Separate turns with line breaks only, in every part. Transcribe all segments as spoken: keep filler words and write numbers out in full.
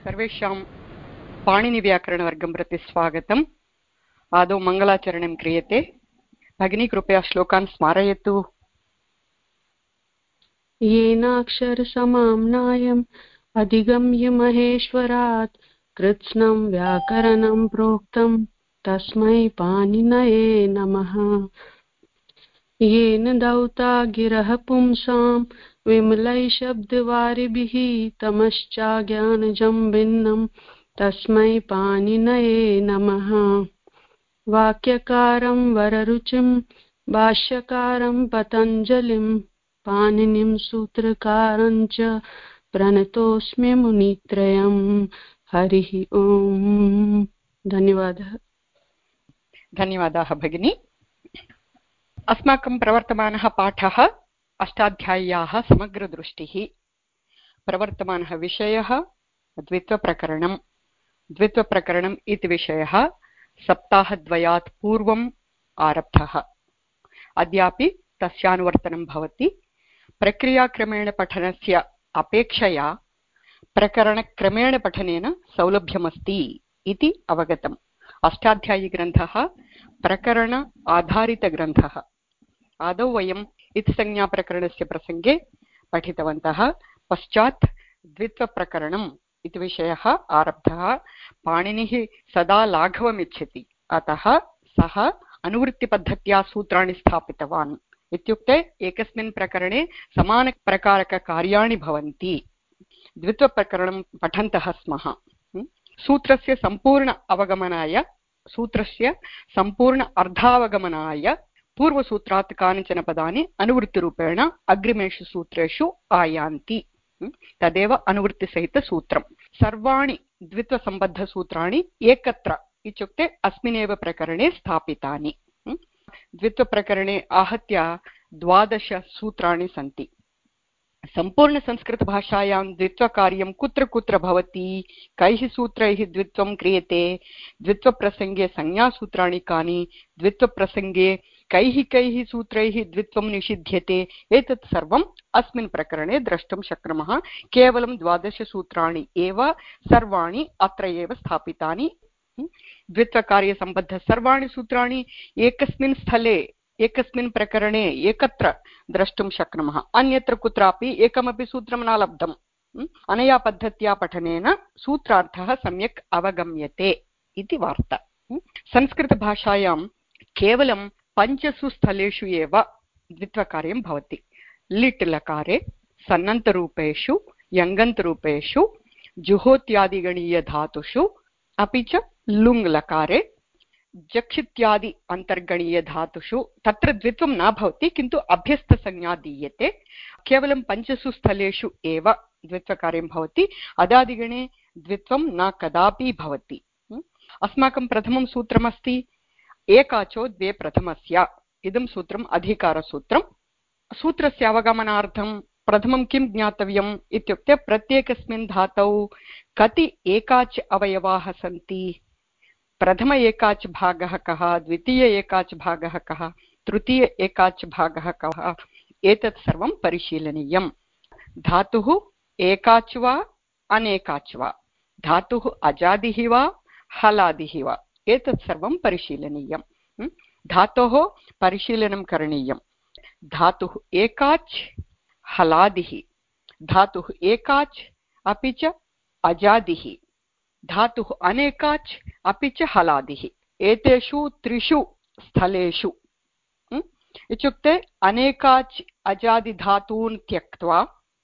सर्वेषां पाणिनिव्याकरणवर्गं प्रति स्वागतम्। आदौ मङ्गलाचरणं क्रियते। भगिनी कृपया श्लोकान् स्मारयतु।
येनाक्षरसमाम्नायम् अधिगम्य महेश्वरात् कृत्स्नं व्याकरणं प्रोक्तं तस्मै पाणिनये नमः। येन दौता गिरः पुंसां विमलैः शब्दवारिभिः तमश्चाज्ञानजं भिन्नं तस्मै पाणिनये नमः। वाक्यकारं वररुचिं भाष्यकारं पतञ्जलिं पाणिनिं सूत्रकारं च प्रणतोऽस्मि मुनित्रयम्। हरिः ओम्। धन्यवादः।
धन्यवादाः भगिनी। अस्माकं प्रवर्तमानः पाठः अष्टाध्याय्याः समग्रदृष्टिः। प्रवर्तमानः विषयः द्वित्वप्रकरणं। द्वित्वप्रकरणम् इति विषयः सप्ताहद्वयात् पूर्वम् आरब्धः। अद्यापि तस्यानुवर्तनं भवति। प्रक्रियाक्रमेण पठनस्य अपेक्षया प्रकरणक्रमेण पठनेन सौलभ्यमस्ति इति अवगतम्। अष्टाध्यायीग्रन्थः प्रकरण आधारितग्रन्थः। आदौ वयम् इत्संज्ञाप्रकरणस्य प्रसङ्गे पठितवन्तः। पश्चात् द्वित्वप्रकरणम् इति विषयः आरब्धः। पाणिनिः सदा लाघवमिच्छति, अतः सः अनुवृत्तिपद्धत्या सूत्राणि स्थापितवान्। इत्युक्ते एकस्मिन् प्रकरणे समानप्रकारककार्याणि भवन्ति। द्वित्वप्रकरणं पठन्तः स्मः। सूत्रस्य सम्पूर्ण अवगमनाय सूत्रस्य सम्पूर्ण अर्थावगमनाय पूर्वसूत्रात् कानिचन पदानि अनुवृत्तिरूपेण अग्रिमेषु सूत्रेषु आयान्ति। तदेव अनुवृत्तिसहितसूत्रम्। सर्वाणि द्वित्वसम्बद्धसूत्राणि एकत्र इत्युक्ते अस्मिन्नेव प्रकरणे स्थापितानि। द्वित्वप्रकरणे आहत्य द्वादश सूत्राणि सन्ति। सम्पूर्णसंस्कृतभाषायां द्वित्वकार्यं कुत्र कुत्र भवति, कैः सूत्रैः द्वित्वं क्रियते, द्वित्वप्रसङ्गे संज्ञासूत्राणि कानि, द्वित्वप्रसङ्गे कैः कैः सूत्रैः द्वित्वं निषिध्यते, एतत् सर्वम् अस्मिन् प्रकरणे द्रष्टुं शक्नुमः। केवलं द्वादशसूत्राणि एव सर्वाणि अत्र एव स्थापितानि। द्वित्वकार्यसम्बद्ध सर्वाणि सूत्राणि एकस्मिन् स्थले एकस्मिन् प्रकरणे एकत्र द्रष्टुं शक्नुमः। अन्यत्र कुत्रापि एकमपि सूत्रं न लब्धम्। अनया पद्धत्या पठनेन सूत्रार्थः सम्यक् अवगम्यते इति वार्ता। संस्कृतभाषायां केवलं पञ्चसु स्थलेषु एव द्वित्वकार्यं भवति। लिट् लकारे, सन्नन्तरूपेषु, यङन्तरूपेषु, जुहोत्यादिगणीयधातुषु, अपि च लुङ् लकारे, जक्षित्यादि अन्तर्गणीयधातुषु तत्र द्वित्वं न भवति, किन्तु अभ्यस्तसंज्ञा दीयते। केवलं पञ्चसु स्थलेषु एव द्वित्वकार्यं भवति। अदादिगणे द्वित्वं न कदापि भवति। अस्माकं प्रथमं सूत्रमस्ति एकाचो द्वे प्रथमस्य। इदं सूत्रम् अधिकारसूत्रं। सूत्रस्य अवगमनार्थं प्रथमं किं ज्ञातव्यम् इत्युक्ते प्रत्येकस्मिन् धातौ कति एकाच् अवयवाः सन्ति, प्रथम एकाच् भागः कः, द्वितीय एकाच् भागः कः, तृतीय एकाच् भागः कः, एतत् सर्वं परिशीलनीयम्। धातुः एकाच् वा अनेकाच् वा, धातुः अजादिः वा हलादिः वा, एतत् सर्वं परिशीलनीयम्। धातोः परिशीलनं करणीयम्। धातुः एकाच् हलादिः, धातुः एकाच् अपि च अजादिः, धातुः अनेकाच् अपि च हलादिः। एतेषु त्रिषु स्थलेषु इत्युक्ते अनेकाच् अजादिधातून् त्यक्त्वा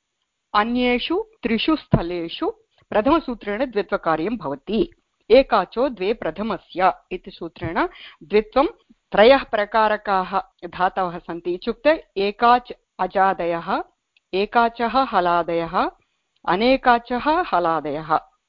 अन्येषु त्रिषु स्थलेषु प्रथमसूत्रेण द्वित्वकार्यं भवति। एकाचो द्वे प्रथमस्य इति सूत्रेण द्वित्वं त्रयः प्रकारकाः धातवः सन्ति। इत्युक्ते एकाच् अजादयः, एकाचः हलादयः, अनेकाचः हलादयः।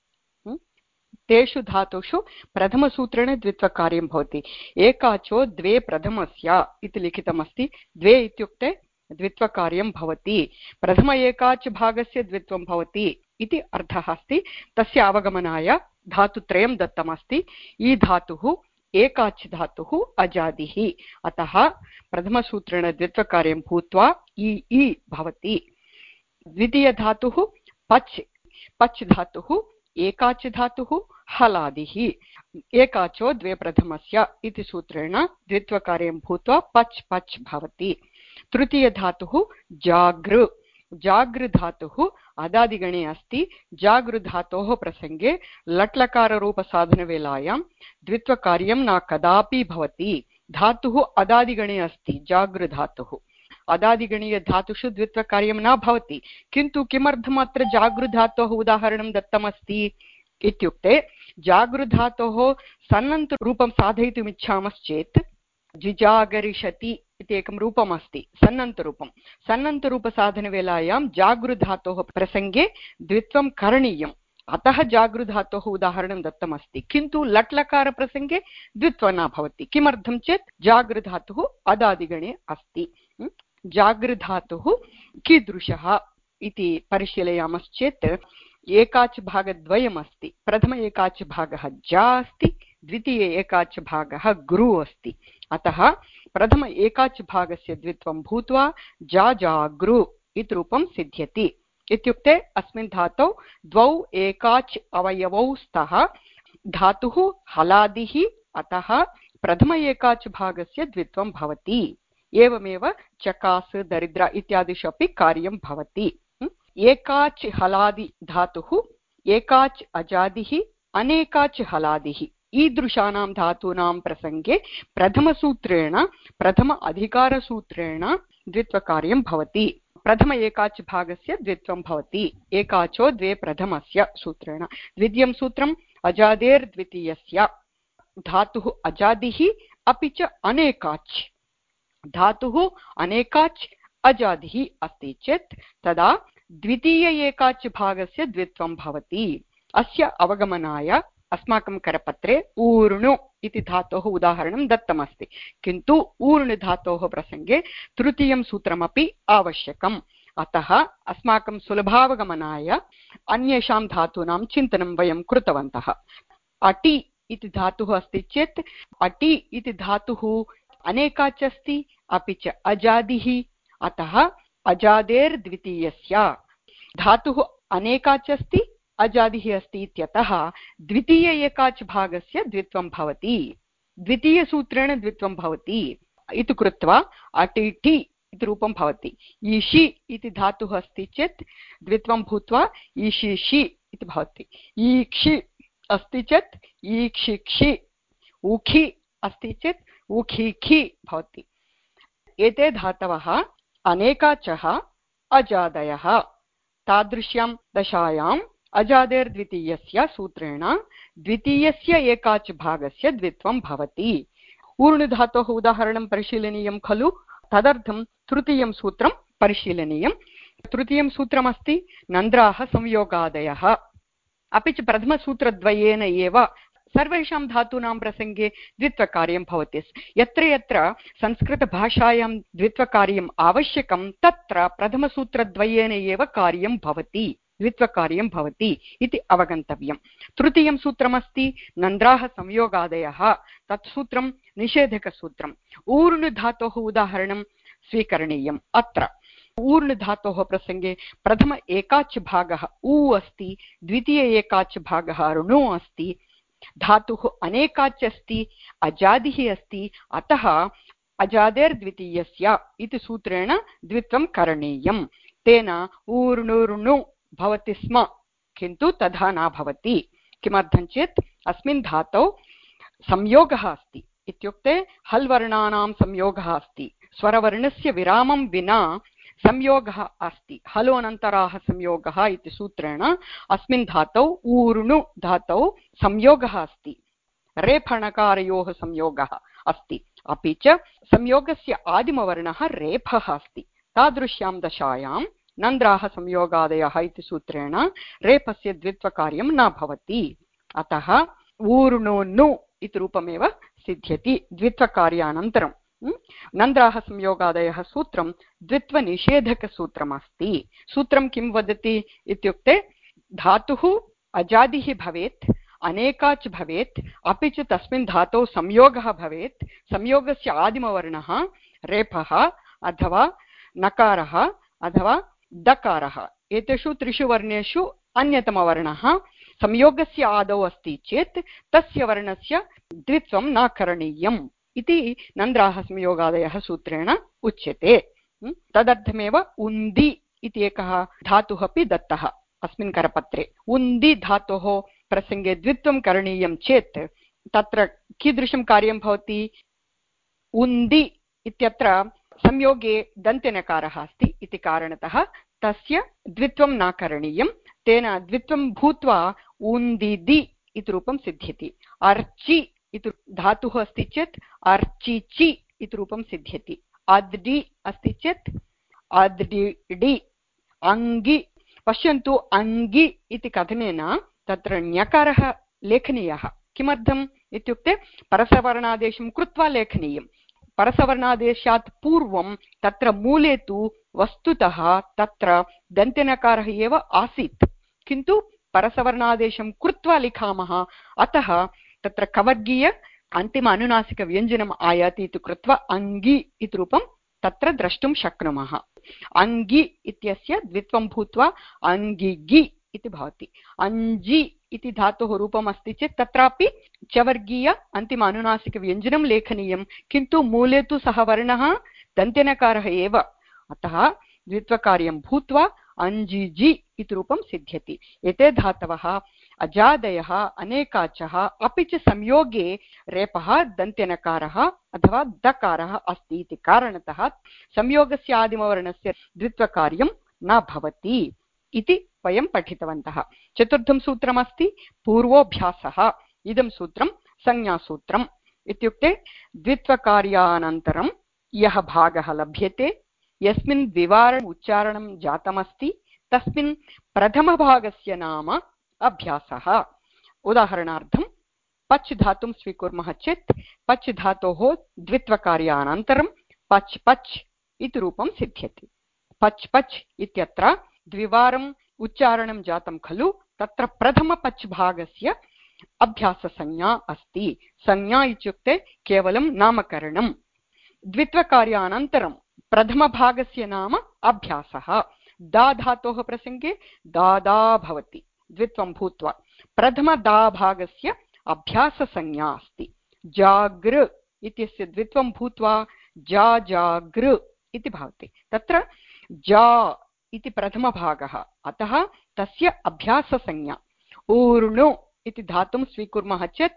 तेषु धातुषु प्रथमसूत्रेण द्वित्वकार्यं भवति। एकाचो द्वे प्रथमस्य इति लिखितमस्ति। द्वे इत्युक्ते द्वित्वकार्यं भवति। प्रथम एकाच् भागस्य द्वित्वं भवति इति अर्थः अस्ति। तस्य अवगमनाय धातुत्रयं दत्तमस्ति। ई धातुः एकाच् धातुः अजादिः, अतः प्रथमसूत्रेण द्वित्वकार्यं भूत्वा इ इ भवति। द्वितीयधातुः पच्, पच् धातुः एकाच् धातुः हलादिः एकाचो द्वे प्रथमस्य इति सूत्रेण द्वित्वकार्यं भूत्वा पच् पच् भवति। तृतीयधातुः जागृ जागृधातुः अदादिगणे अस्ति। जागृधातोः प्रसङ्गे लट्लकाररूपसाधनवेलायां द्वित्वकार्यं न कदापि भवति। धातुः अदादिगणे अस्ति। जागृधातुः अदादिगणीयधातुषु द्वित्वकार्यं न भवति, किन्तु किमर्थम् अत्र जागृधातोः उदाहरणं दत्तमस्ति इत्युक्ते जागृधातोः सन्नन्तरूपं साधयितुम् इच्छामश्चेत् जिजागरिषति इति एकं रूपम् अस्ति। सन्नन्तरूपं सन्नन्तरूपसाधनवेलायां जागृधातोः प्रसङ्गे द्वित्वं करणीयम्, अतः जागृधातोः उदाहरणं दत्तमस्ति, किन्तु लट्लकारप्रसङ्गे द्वित्वं न भवति। किमर्थं चेत् जागृधातुः अदादिगणे अस्ति। जागृधातुः कीदृशः इति परिशीलयामश्चेत् एकाच् भागद्वयम् अस्ति। प्रथम एकाच् भागः जा अस्ति, द्वितीय एकाच् भागः गुरु अस्ति। अतः प्रथम एकाच् भागस्य द्वित्वं भूत्वा जा जागृ इति रूपं सिद्ध्यति। इत्युक्ते अस्मिन् धातौ द्वौ एकाच् अवयवौ स्तः। धातुः हलादिः, अतः प्रथम एकाच् भागस्य द्वित्वं भवति। एवमेव चकास् दरिद्र इत्यादिषु अपि कार्यं भवति। एकाच् हलादि धातुः एकाच् अजादिः अनेकाच् हलादिः ईदृशानां धातूनां प्रसङ्गे प्रथमसूत्रेण प्रथम अधिकारसूत्रेण द्वित्वकार्यं भवति। प्रथम एकाच् भागस्य द्वित्वं भवति एकाचो द्वे प्रथमस्य सूत्रेण। द्वितीयं सूत्रम् अजादेर्द्वितीयस्य। धातुः अजादिः अपि च अनेकाच्। धातुः अनेकाच् अजादिः अस्ति चेत् तदा द्वितीय एकाच् भागस्य द्वित्वं भवति। अस्य अवगमनाय अस्माकं करपत्रे ऊर्णु इति धातोः उदाहरणं दत्तमस्ति, किन्तु ऊर्णु धातोः प्रसङ्गे तृतीयं सूत्रमपि आवश्यकम्। अतः अस्माकं सुलभावगमनाय अन्येषां धातूनां चिन्तनं वयं कृतवन्तः। अटि इति धातुः अस्ति चेत् अटि इति धातुः अनेकाच् अस्ति, अपि च अजादिः, अतः अजादेर्द्वितीयस्य। धातुः अनेकाच् अस्ति, अजादिः अस्ति इत्यतः द्वितीय एकाच् भागस्य द्वित्वं भवति। द्वितीयसूत्रेण द्वित्वं भवति इति कृत्वा अटिटि इति रूपं भवति। ईशि इति धातुः अस्ति चेत् द्वित्वं भूत्वा ईशिषि इति भवति। ईक्षि अस्ति चेत् ईक्षिक्षि, ऊखि अस्ति चेत् ऊखिखि भवति। एते धातवः अनेकाचः अजादयः। तादृश्यां दशायाम् अजादेर्द्वितीयस्य सूत्रेण द्वितीयस्य एकाच् भागस्य द्वित्वं भवति। ऊर्णुधातोः उदाहरणं परिशीलनीयं खलु, तदर्थं तृतीयं सूत्रं परिशीलनीयं। तृतीयं सूत्रमस्ति नन्द्राः संयोगादयः। अपि च प्रथमसूत्रद्वयेन एव सर्वेषां धातूनां प्रसङ्गे द्वित्वकार्यं भवति। यत्र यत्र संस्कृतभाषायां द्वित्वकार्यम् आवश्यकं तत्र प्रथमसूत्रद्वयेन एव कार्यं भवति, द्वित्वकार्यं भवति इति अवगन्तव्यं। तृतीयं सूत्रमस्ति नन्द्राः संयोगादयः। तत् सूत्रं निषेधकसूत्रम्। ऊर्णुधातोः उदाहरणं स्वीकरणीयम्। अत्र ऊर्णुधातोः प्रसङ्गे प्रथम एकाच् भागः ऊ अस्ति, द्वितीय एकाच् भागः ऋणु अस्ति। धातुः अनेकाच् अस्ति, अजादिः अस्ति, अतः अजादेर्द्वितीयस्य इति सूत्रेण द्वित्वं करणीयं। तेन ऊर्णुर्णु भवति स्म, किन्तु तथा न भवति। किमर्थं चेत् अस्मिन् धातौ संयोगः अस्ति, इत्युक्ते हल् वर्णानां संयोगः अस्ति। स्वरवर्णस्य विरामं विना संयोगः अस्ति। हलो अनन्तराः संयोगः इति सूत्रेण अस्मिन् धातौ ऊर्णु धातौ संयोगः अस्ति। रेफणकारयोः संयोगः अस्ति, अपि च संयोगस्य आदिमवर्णः रेफः अस्ति। तादृश्यां दशायां नन्द्राः संयोगादयः इति सूत्रेण रेफस्य द्वित्वकार्यं न भवति। अतः ऊर्णोनु इति रूपमेव सिद्ध्यति द्वित्वकार्यानन्तरं। नन्द्राः संयोगादयः सूत्रं द्वित्वनिषेधकसूत्रमस्ति। सूत्रं किं वदति इत्युक्ते धातुः अजादिः भवेत्, अनेकाच् भवेत्, अपि च तस्मिन् धातौ संयोगः भवेत्। संयोगस्य आदिमवर्णः रेफः अथवा नकारः अथवा दकारः। एतेषु त्रिषु वर्णेषु अन्यतमवर्णः संयोगस्य आदौ अस्ति चेत् तस्य वर्णस्य द्वित्वं न करणीयम् इति नन्द्राः संयोगादयः सूत्रेण उच्यते। तदर्थमेव उन्दी इति एकः धातुः अपि दत्तः अस्मिन् करपत्रे। उन्दी धातोः प्रसङ्गे द्वित्वं करणीयं चेत् तत्र कीदृशं कार्यं भवति? उन्दी इत्यत्र संयोगे दन्त्यनकारः अस्ति इति कारणतः तस्य द्वित्वं न करणीयं। तेन द्वित्वं भूत्वा उन्दिदि इति रूपं सिद्ध्यति। अर्चि इति धातुः अस्ति चेत् अर्चिचि इति रूपं सिद्ध्यति। अद्डि अस्ति चेत् अद्डिडि। अङ्गि पश्यन्तु, अङ्गि इति कथनेन तत्र ण्यकारः लेखनीयः। किमर्थम् इत्युक्ते परसवर्णादेशं कृत्वा लेखनीयं। परसवर्णादेशात् पूर्वं तत्र मूले तु वस्तुतः तत्र दन्त्यनकारः एव आसीत्, किन्तु परसवर्णादेशं कृत्वा लिखामः, अतः तत्र कवर्गीय अन्तिम अनुनासिकव्यञ्जनम् आयाति इति कृत्वा अङ्गि इति रूपं तत्र द्रष्टुं शक्नुमः। अङ्गि इत्यस्य द्वित्वं भूत्वा अङ्गिगि इति भवति। अञ्जि इति धातोः रूपम् अस्ति चेत् तत्रापि चवर्गीय अन्तिम अनुनासिकव्यञ्जनं लेखनीयं, किन्तु मूले तु सः वर्णः दन्त्यनकारः एव, अतः द्वित्वकार्यं भूत्वा अञ्जिजि इति रूपं सिद्ध्यति। एते धातवः अजादयः अनेकाचः, अपि च संयोगे रेपः दन्त्यनकारः अथवा दकारः अस्ति इति कारणतः संयोगस्य आदिमवर्णस्य द्वित्वकार्यं न भवति इति वयं पठितवन्तः। चतुर्थं सूत्रमस्ति पूर्वोऽभ्यासः। इदं सूत्रं संज्ञासूत्रम्। इत्युक्ते द्वित्वकार्यानन्तरं यः भागः लभ्यते, यस्मिन् द्विवारम् उच्चारणं जातमस्ति, तस्मिन् प्रथमभागस्य नाम अभ्यासः। उदाहरणार्थं पच् धातुं स्वीकुर्मः चेत् पच् धातोः द्वित्वकार्यानन्तरं पच् पच् इति रूपं सिद्ध्यति। पच् पच् इत्यत्र द्विवारम् उच्चारणं जातं खलु, तत्र प्रथमपच् भागस्य अभ्याससंज्ञा अस्ति। संज्ञा इत्युक्ते केवलं नामकरणं। द्वित्वकार्यानन्तरं प्रथमभागस्य नाम अभ्यासः। दा धातोः प्रसङ्गे दादा भवति द्वित्वं भूत्वा। प्रथमदा भागस्य अभ्याससंज्ञा अस्ति। जागृ इत्यस्य द्वित्वं भूत्वा जा जागृ इति भवति। तत्र जा इति प्रथमभागः, अतः तस्य अभ्याससंज्ञा। ऊर्णु इति धातुं स्वीकुर्मः चेत्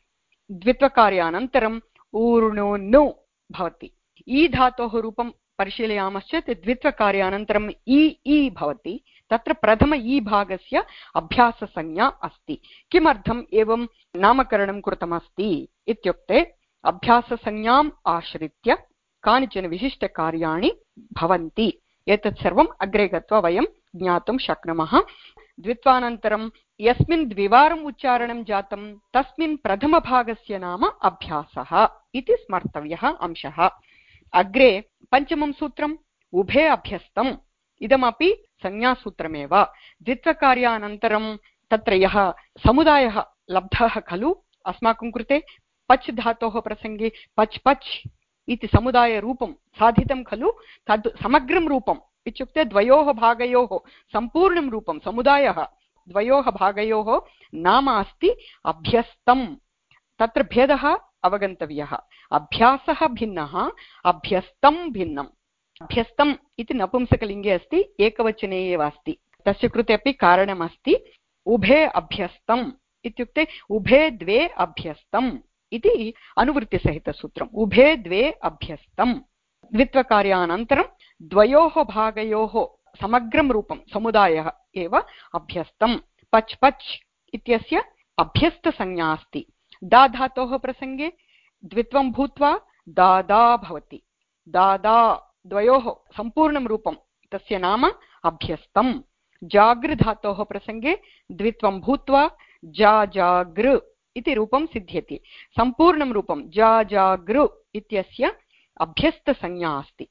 द्वित्वकार्यानन्तरम् ऊर्णुनु भवति। ई धातोः रूपं परिशीलयामश्चेत् द्वित्वकार्यानन्तरम् इ इ भवति। तत्र प्रथम ई भागस्य अभ्याससंज्ञा अस्ति। किमर्थम् एवं नामकरणं कृतमस्ति इत्युक्ते अभ्याससंज्ञाम् आश्रित्य कानिचन विशिष्टकार्याणि भवन्ति। एतत् सर्वम् अग्रे गत्वा वयं ज्ञातुं शक्नुमः। द्वित्वानन्तरं यस्मिन् द्विवारम् उच्चारणं जातं तस्मिन् प्रथमभागस्य नाम अभ्यासः इति स्मर्तव्यः अंशः। अग्रे पञ्चमं सूत्रम् उभे अभ्यस्तम्। इदमपि संज्ञासूत्रमेव। द्वित्वकार्यानन्तरं तत्र यः समुदायः लब्धः खलु अस्माकं कृते, पच् धातोः प्रसङ्गे पच् पच् इति समुदायरूपं साधितं खलु, तद् समग्रं रूपम् इत्युक्ते द्वयोः भागयोः सम्पूर्णं रूपं समुदायः द्वयोः भागयोः नाम अस्ति अभ्यस्तं। तत्र भेदः अवगन्तव्यः। अभ्यासः भिन्नः, अभ्यस्तं भिन्नम्। अभ्यस्तम् इति नपुंसकलिङ्गे अस्ति, एकवचने एव अस्ति। तस्य कृते अपि कारणमस्ति। उभे अभ्यस्तम् इत्युक्ते उभे द्वे अभ्यस्तम् इति अनुवृत्तिसहितसूत्रम्। उभे द्वे अभ्यस्तम्। द्वित्वकार्यानन्तरं द्वयोः भागयोः समग्रं रूपं समुदायः एव अभ्यस्तं। पच् पच् इत्यस्य अभ्यस्तसंज्ञा अस्ति। दा धातोः प्रसङ्गे द्वित्वं भूत्वा दादा भवति। दादा द्वयोः सम्पूर्णं रूपं तस्य नाम अभ्यस्तं। जागृ धातोः प्रसङ्गे द्वित्वं भूत्वा जा जागृ इति रूपं सिद्ध्यति। सम्पूर्णं रूपं जा जागृ इत्यस्य अभ्यस्तसंज्ञा अस्ति।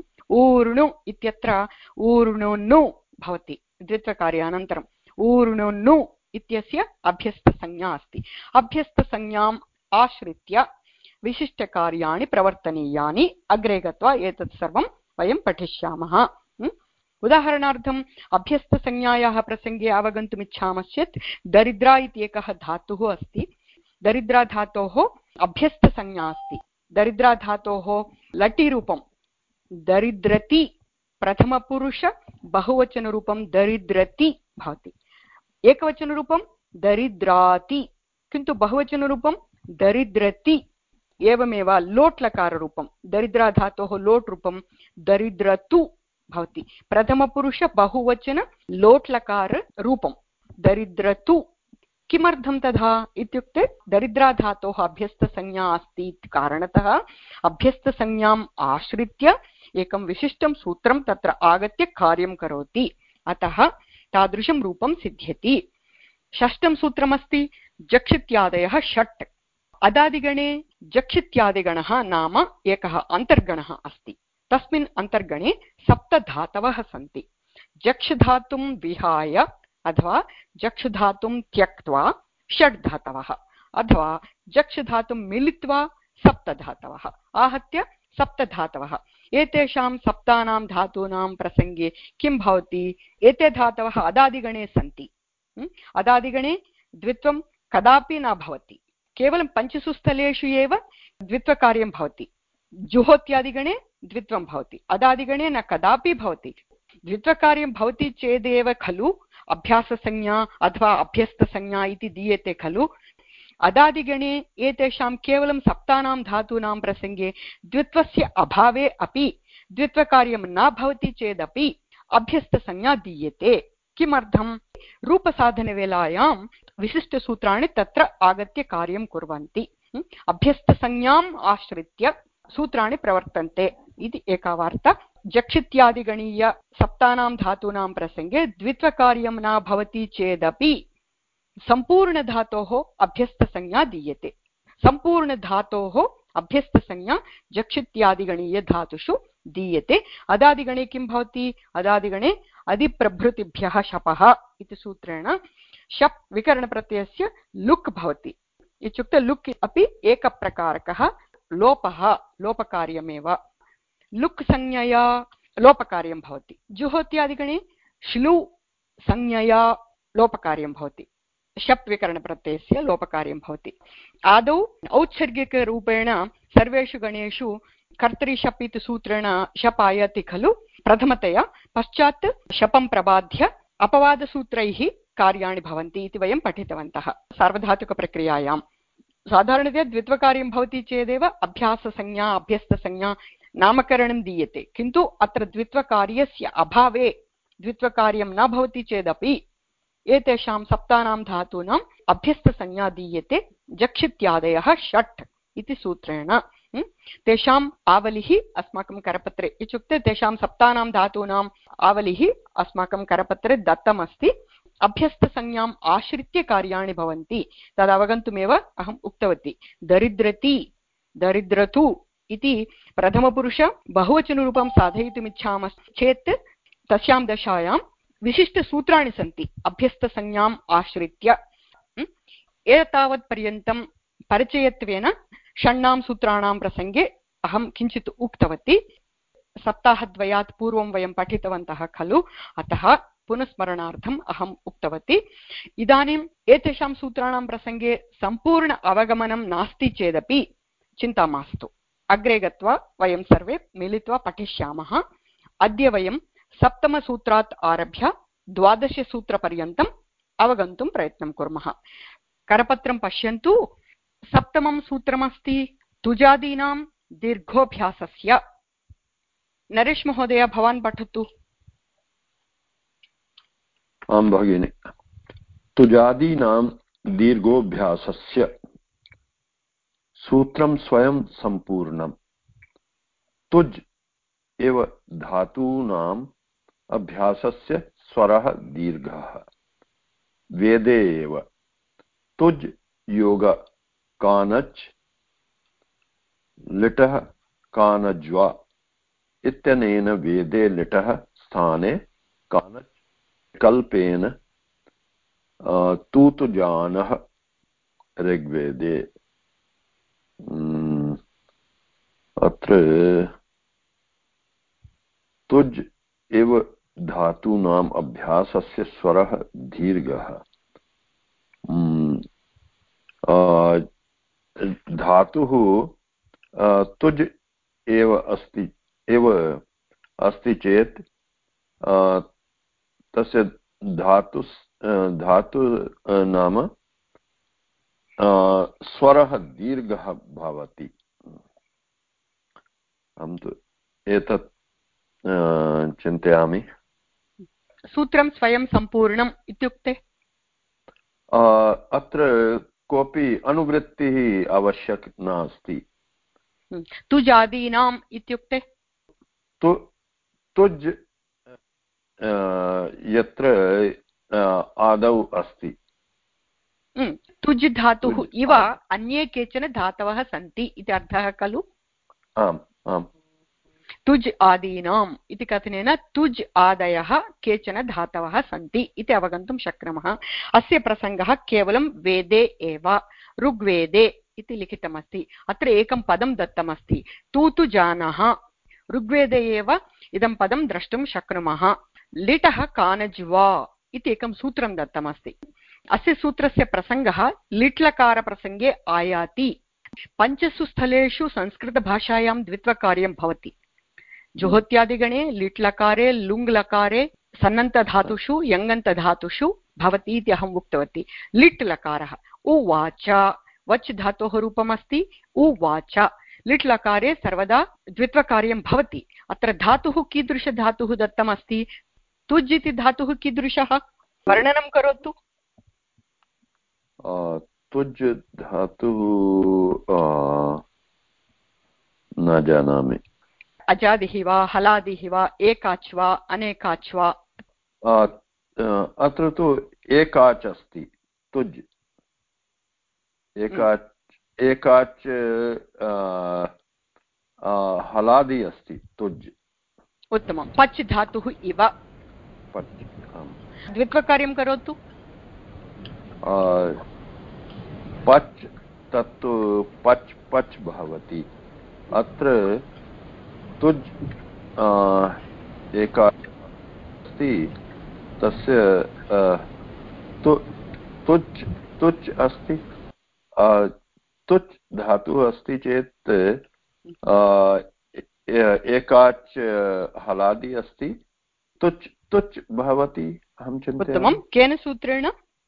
ऊर्णु इत्यत्र ऊर्णुनु भवति द्वित्वकार्यानन्तरम्। ऊर्णुनु इत्यस्य अभ्यस्तसंज्ञा अस्ति। अभ्यस्तसंज्ञाम् आश्रित्य विशिष्टकार्याणि प्रवर्तनीयानि। अग्रे गत्वा एतत् सर्वं वयं पठिष्यामः। उदाहरणार्थम् अभ्यस्तसंज्ञायाः प्रसङ्गे अवगन्तुमिच्छामश्चेत् दरिद्रा इति एकः धातुः अस्ति। दरिद्रा धातोः अभ्यस्तसंज्ञा अस्ति। दरिद्रा धातोः लटिरूपं दरिद्रति, प्रथमपुरुष बहुवचनरूपं दरिद्रति भवति। एकवचनरूपं दरिद्राति, किन्तु बहुवचनरूपं दरिद्रति। एवमेव लोट् लकाररूपं दरिद्रा धातोः लोट् रूपं दरिद्रतु भवति। प्रथमपुरुष बहुवचन लोट् लकार रूपं दरिद्रतु। किमर्थं तथा इत्युक्ते दरिद्रा धातोः अभ्यस्तसंज्ञा अस्ति इति कारणतः अभ्यस्तसंज्ञाम् आश्रित्य एकं विशिष्टं सूत्रं तत्र आगत्य कार्यं करोति, अतः तादृशं रूपं सिद्ध्यति। षष्ठं सूत्रमस्ति जक्षित्यादयः षट्। अदादिगणे जक्षित्यादिगणः नाम एकः अन्तर्गणः अस्ति। तस्मिन् अन्तर्गणे सप्तधातवः सन्ति। जक्ष धातुं विहाय अथवा जक्ष धातुं त्यक्त्वा षड् धातवः, अथवा जक्ष धातुं मिलित्वा सप्तधातवः, आहत्य सप्तधातवः। एतेषां सप्तानां धातूनां प्रसङ्गे किं भवति? एते धातवः अदादिगणे सन्ति। अदादिगणे द्वित्वं कदापि न भवति, केवलं पञ्चसु स्थलेषु एव द्वित्वकार्यं भवति। जुहोत्यादिगणे द्वित्वं भवति, अदादिगणे न कदापि भवति। द्वित्वकार्यं भवति चेदेव खलु अभ्याससंज्ञा अथवा अभ्यस्तसंज्ञा इति दीयते खलु। अदादिगणे एतेषां केवलं सप्तानां धातूनां प्रसङ्गे द्वित्वस्य अभावे अपि द्वित्वकार्यं न भवति चेदपि अभ्यस्तसंज्ञा दीयते। किमर्थं? रूपसाधनवेलायां विशिष्टसूत्राणि तत्र आगत्य कार्यं कुर्वन्ति। अभ्यस्तसंज्ञाम् आश्रित्य सूत्राणि प्रवर्तन्ते इति एका वार्ता। जक्षित्यादिगणीय सप्तानां धातूनां प्रसङ्गे द्वित्वकार्यं न भवति चेदपि सम्पूर्णधातोः अभ्यस्तसंज्ञा दीयते। सम्पूर्णधातोः अभ्यस्तसंज्ञा जक्षित्यादिगणीयधातुषु दीयते। अदादिगणे किं भवति? अदादिगणे अधिप्रभृतिभ्यः शपः इति सूत्रेण शप् विकरणप्रत्ययस्य लुक् भवति। इत्युक्ते लुक् अपि एकप्रकारकः लोपः, लोपकार्यमेव। लुक् संज्ञया लोपकार्यं भवति। जुहोत्यादिगणे श्लू संज्ञया लोपकार्यं भवति। शप् विकरणप्रत्ययस्य लोपकार्यं भवति। आदौ औत्सर्गिकरूपेण सर्वेषु गणेषु कर्तरि शप् इति सूत्रेण शप् आयाति खलु प्रथमतया, पश्चात् शपं प्रबाध्य अपवादसूत्रैः कार्याणि भवन्ति इति वयं पठितवन्तः सार्वधातुकप्रक्रियायां। साधारणतया द्वित्वकार्यं भवति चेदेव अभ्याससंज्ञा अभ्यस्तसंज्ञा नामकरणं दीयते, किन्तु अत्र द्वित्वकार्यस्य अभावे द्वित्वकार्यं न भवति चेदपि एतेषां सप्तानां धातूनाम् अभ्यस्तसंज्ञा दीयते जक्षित्यादयः षट् इति सूत्रेण। तेषाम् आवलिः अस्माकं करपत्रे, इत्युक्ते तेषां सप्तानां धातूनाम् आवलिः अस्माकं करपत्रे दत्तमस्ति। अभ्यस्तसंज्ञाम् आश्रित्य कार्याणि भवन्ति, तदवगन्तुमेव अहम् उक्तवती। दरिद्रति, दरिद्रतु इति प्रथमपुरुष बहुवचनरूपं साधयितुमिच्छामश्चेत् तस्यां दशायां विशिष्टसूत्राणि सन्ति अभ्यस्तसंज्ञाम् आश्रित्य। एतावत्पर्यन्तं परिचयत्वेन षण्णां सूत्राणां प्रसङ्गे अहं किञ्चित् उक्तवती। सप्ताहद्वयात् पूर्वं वयं पठितवन्तः खलु, अतः पुनस्मरणार्थम् अहम् उक्तवती। इदानीम् एतेषां सूत्राणां प्रसङ्गे सम्पूर्ण अवगमनं नास्ति चेदपि चिन्ता मास्तु, अग्रे गत्वा वयं सर्वे मिलित्वा पठिष्यामः। अद्य वयं सप्तमसूत्रात् आरभ्य द्वादशसूत्रपर्यन्तम् अवगन्तुं प्रयत्नं कुर्मः। करपत्रं पश्यन्तु। सप्तमं सूत्रमस्ति तुजादीनां दीर्घोऽभ्यासस्य। नरेश महोदय, भवान् पठतु।
आं भगिनि। तुजादीनां दीर्घोऽभ्यासस्य सूत्रं स्वयं सम्पूर्णम्। तुज् एव धातूनाम् अभ्यासस्य स्वरः दीर्घः। वेदे एव तुज् योग कानच् लिटः कानज्वा इत्यनेन वेदे लिटः स्थाने कानच् कल्पेन तूतुजानः ऋग्वेदे। अत्र तुज् एव धातूनाम् अभ्यासस्य स्वरः दीर्घः। धातुः तुज् एव अस्ति एव अस्ति चेत् तस्य धातु धातु नाम स्वरः दीर्घः भवति। अहं तु एतत् चिन्तयामि।
सूत्रं स्वयं सम्पूर्णम् इत्युक्ते
अत्र कोऽपि अनुवृत्तिः आवश्यक नास्ति।
तुजादीनाम् इत्युक्ते
तु तुज् यत्र आदौ अस्ति
तुज् धातुः इव अन्ये केचन धातवः सन्ति इति अर्थः खलु?
आम् आम्।
तुज् आदीनाम् इति कथनेन तुज् आदयः केचन धातवः सन्ति इति अवगन्तुं शक्नुमः। अस्य प्रसङ्गः केवलं वेदे एव, ऋग्वेदे इति लिखितमस्ति। अत्र एकं पदं दत्तमस्ति, तु तु जानाः। ऋग्वेदे एव इदं पदं द्रष्टुं शक्नुमः। लिटः कानज्वा इति एकं सूत्रं दत्तमस्ति। अस्य सूत्रस्य प्रसङ्गः लिट्लकारप्रसङ्गे आयाति। पञ्चसु स्थलेषु संस्कृतभाषायां द्वित्वकार्यं भवति। जुहोत्यादिगणे लिट्लकारे लुङ्लकारे सन्नन्तधातुषु यङन्तधातुषु भवति इति अहम् उक्तवती। लिट् लकारः उवाच, वच् धातोः रूपमस्ति उवाच। लिट् लकारे सर्वदा द्वित्वकार्यं भवति। अत्र धातुः कीदृशधातुः दत्तमस्ति? तुज् इति धातुः कीदृशः? वर्णनं करोतु।
तुज् धातुः न जानामि।
अजादिः वा हलादिः वा एकाच् वा अनेकाच् वा?
अत्र तु एकाच् अस्ति तुज्। एकाच् एकाच् हलादि अस्ति तुज्।
उत्तमं। पच् धातुः इव। द्वित्वकार्यं करोतु।
पच् तत्तु पच् पच् भवति। अत्र तुज् एका अस्ति, तस्य तुच् तुच् अस्ति। तुच् धातुः अस्ति चेत् एकाच् हलादि अस्ति, तुच् तुच् भवति। अहं चिन्तयामि।
उत्तमं। केन सूत्रेण?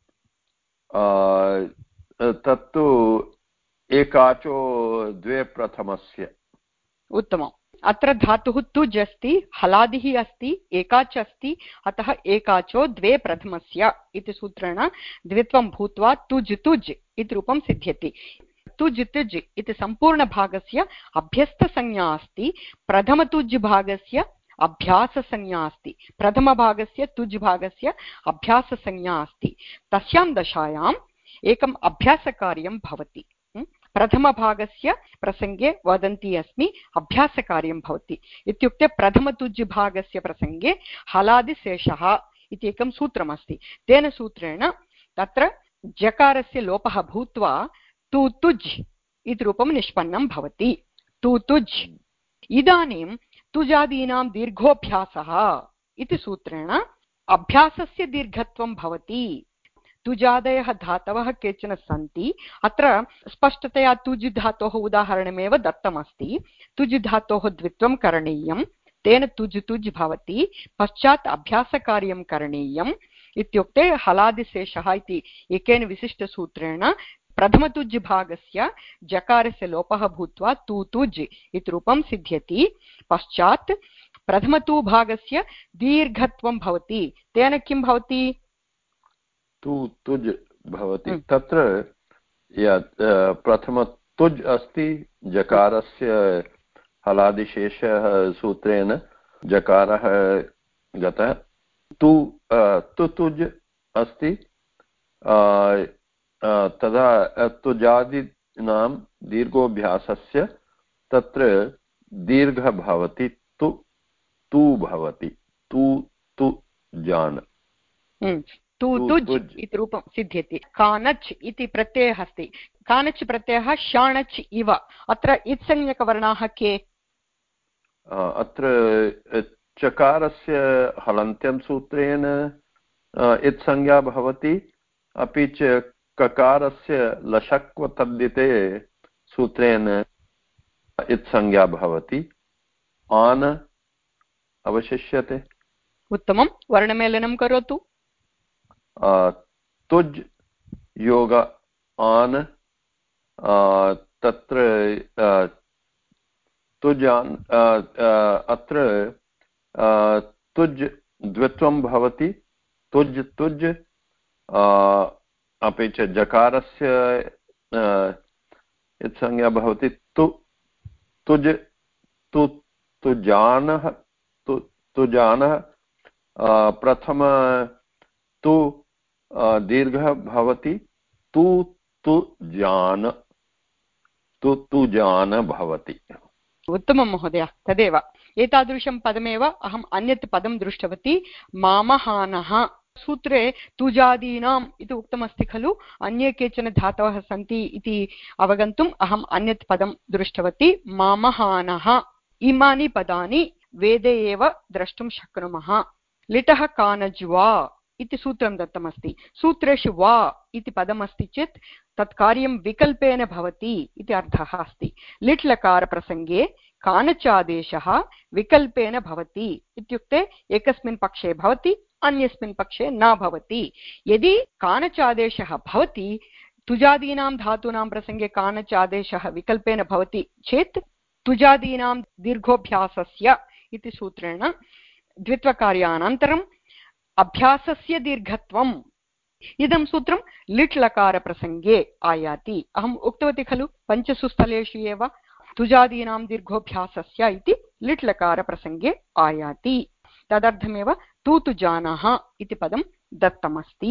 तत्तु एकाचो द्वे प्रथमस्य।
उत्तमम्। अत्र धातुः तुज् अस्ति, हलादिः अस्ति, एकाच् अस्ति, अतः एकाचो द्वे प्रथमस्य इति सूत्रेण द्वित्वं भूत्वा तुज् तुज् इति रूपं सिद्ध्यति। तुज् तुज् इति सम्पूर्णभागस्य अभ्यस्तसंज्ञा अस्ति, प्रथमतुज् भागस्य अभ्याससंज्ञा अस्ति। प्रथमभागस्य तुज् भागस्य अभ्याससंज्ञा अस्ति। तस्यां दशायाम् एकम् अभ्यासकार्यं भवति। प्रथमभागस्य प्रसङ्गे वदन्ती अस्मि अभ्यासकार्यं भवति इत्युक्ते प्रथमतुज् भागस्य प्रसङ्गे हलादिशेषः इति एकं सूत्रमस्ति। तेन सूत्रेण तत्र जकारस्य लोपः भूत्वा तु तुज् इति रूपं निष्पन्नं भवति। तु तुज्। इदानीं तुजादीनां दीर्घोऽभ्यासः इति सूत्रेण अभ्यासस्य दीर्घत्वं भवति। तुजादयः धातवः केचन सन्ति। अत्र स्पष्टतया तुज् धातोः उदाहरणमेव दत्तमस्ति। तुज् धातोः द्वित्वं करणीयं, तेन तुज् तुज् भवति। पश्चात् अभ्यासकार्यं करणीयम् इत्युक्ते हलादिशेषः इति एकेन विशिष्टसूत्रेण प्रथमतुज् भागस्य जकारस्य लोपः भूत्वा तु तुज् इति रूपं सिद्ध्यति। पश्चात् प्रथमतु भागस्य दीर्घत्वं भवति। तेन किं भवति?
तु तुज् भवति। तत्र यत् प्रथम तुज् अस्ति, जकारस्य हलादिशेषः सूत्रेण जकारः गतः। तु तु तुज् अस्ति, तदा तुजादीनां दीर्घोऽभ्यासस्य तत्र दीर्घः भवति, तु तु भवति। तु तु जान।
तु तुज् इति रूपं सिद्ध्यति। कानच् इति प्रत्ययः अस्ति। कानच् प्रत्ययः शाणच् इव। अत्र इत्संज्ञकवर्णाः के?
अत्र चकारस्य हलन्त्यं सूत्रेण इत्संज्ञा भवति, अपि च ककारस्य लशक्वतद्धिते सूत्रेण इत्संज्ञा भवति। आन अवशिष्यते।
उत्तमं। वर्णमेलनं करोतु।
तुज् योग आन, तत्र तुजान् अत्र तुज् द्वित्वं भवति। तुज् तुज् अपि च जकारस्य इत्संज्ञा भवति। तु तुज् तु तुजानः तु तुजानः प्रथम तु दीर्घः भवति। तु तु जान तु तु जान भवति।
उत्तमं महोदय, तदेव एतादृशं पदमेव अहम् अन्यत् पदं दृष्टवती, मामहानः। सूत्रे तुजादीनाम् इति उक्तमस्ति खलु, अन्ये केचन धातवः सन्ति इति अवगन्तुम् अहम् अन्यत् पदं दृष्टवती, मामहानः। इमानि पदानि वेदे एव द्रष्टुं शक्नुमः। लिटः कानज्वा इति सूत्रं दत्तमस्ति। सूत्रेषु वा इति पदमस्ति चेत् तत् कार्यं विकल्पेन भवति इति अर्थः अस्ति। लिट् लकारप्रसङ्गे कानचादेशः विकल्पेन भवति इत्युक्ते एकस्मिन् पक्षे भवति, अन्यस्मिन् पक्षे न भवति। यदि कानचादेशः भवति, तुजादीनां धातूनां प्रसङ्गे कानचादेशः विकल्पेन भवति चेत् तुजादीनां दीर्घोऽभ्यासस्य इति सूत्रेण द्वित्वकार्यानन्तरम् अभ्यासस्य दीर्घत्वम् इदं सूत्रं लिट् लकारप्रसङ्गे आयाति। अहम् उक्तवती खलु, पञ्चसु स्थलेषु एव तुजादीनां दीर्घोऽभ्यासस्य इति लिट् लकारप्रसङ्गे आयाति। तदर्थमेव तु तुजानः इति पदं दत्तमस्ति।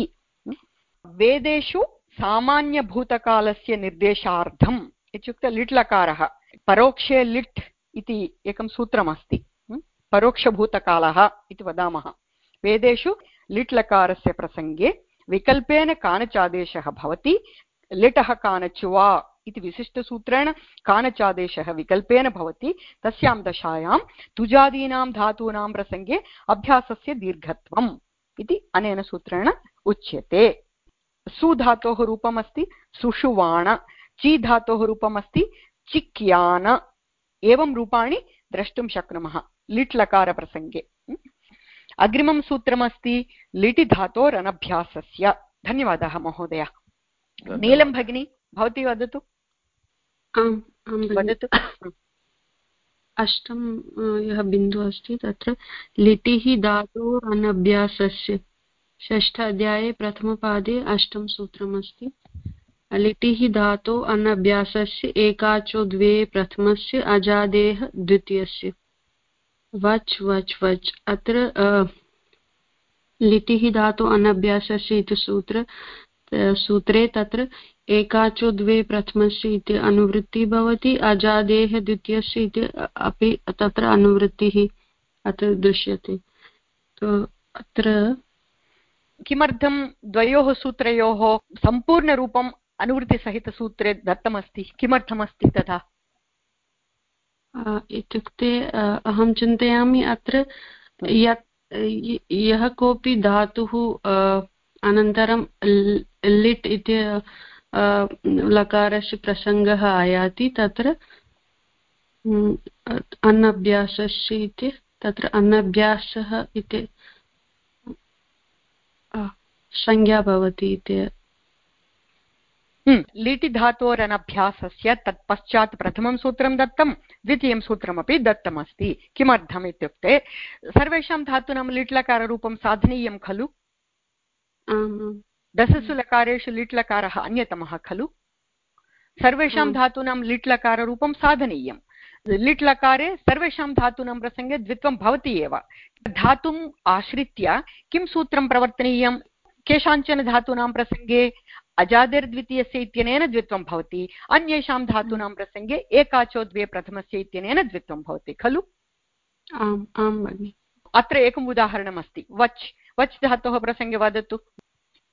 वेदेषु सामान्यभूतकालस्य निर्देशार्थम् इत्युक्ते लिट् लकारः, परोक्षे लिट् इति एकं सूत्रमस्ति, परोक्षभूतकालः इति वदामः। वेदेषु लिट् लकारस्य प्रसङ्गे विकल्पेन कानचादेशः भवति। लिटः कानचुवा इति विशिष्टसूत्रेण कानचादेशः विकल्पेन भवति। तस्यां दशायां तुजादीनां धातूनां प्रसङ्गे अभ्यासस्य दीर्घत्वम् इति अनेन सूत्रेण उच्यते। सु धातोः रूपमस्ति सुषुवाण, ची धातोः रूपमस्ति चिक्यान। एवं रूपाणि द्रष्टुं शक्नुमः लिट् लकारप्रसङ्गे। अग्रिमं सूत्रमस्ति लिटि धातोरनभ्यासस्य। धन्यवादः महोदय। नीलं भगिनी, भवती वदतु। वदतु।
अष्टम यः बिन्दुः अस्ति तत्र लिटिः धातोरनभ्यासस्य षष्ठाध्याये प्रथमपादे अष्टम सूत्रमस्ति। लिटिः धातो अनभ्यासस्य एकाचो द्वे प्रथमस्य अजादेः द्वितीयस्य। वच् वच् वच् अत्र लिटिः धातु अनभ्यासस्य इति सूत्र सूत्रे तत्र एकाचो द्वे प्रथमस्य इति अनुवृत्तिः भवति, अजादेः द्वितीयस्य इति अपि तत्र अनुवृत्तिः अत्र दृश्यते। तो अत्र
किमर्थं द्वयोः सूत्रयोः सम्पूर्णरूपम् अनुवृत्तिसहितसूत्रे दत्तमस्ति? किमर्थमस्ति तथा?
इत्युक्ते अहं चिन्तयामि अत्र यत् यः कोऽपि धातुः अनन्तरं लिट् इति लकारस्य प्रसङ्गः आयाति, तत्र अनभ्यासस्य इति तत्र अनभ्यासः इति संज्ञा भवति इति।
लिटि धातोरनभ्यासस्य तत्पश्चात् प्रथमं सूत्रं दत्तं, द्वितीयं सूत्रमपि दत्तमस्ति। किमर्थम् इत्युक्ते सर्वेषां धातूनां लिट् लकाररूपं साधनीयं खलु। दशसु लकारेषु लिट् लकारः अन्यतमः खलु। सर्वेषां धातूनां लिट् लकाररूपं साधनीयं। लिट् लकारे सर्वेषां धातूनां प्रसङ्गे द्वित्वं भवति एव। धातुम् आश्रित्य किं सूत्रं प्रवर्तनीयं? केषाञ्चन धातूनां प्रसङ्गे अजादिर्द्वितीयस्य इत्यनेन द्वित्वं भवति, अन्येषां धातूनां प्रसङ्गे एकाचो द्वे प्रथमस्य इत्यनेन द्वित्वं भवति खलु।
आम् आम् भगिनि।
अत्र एकम् उदाहरणमस्ति। वच् वच् धातोः प्रसङ्गे वदतु।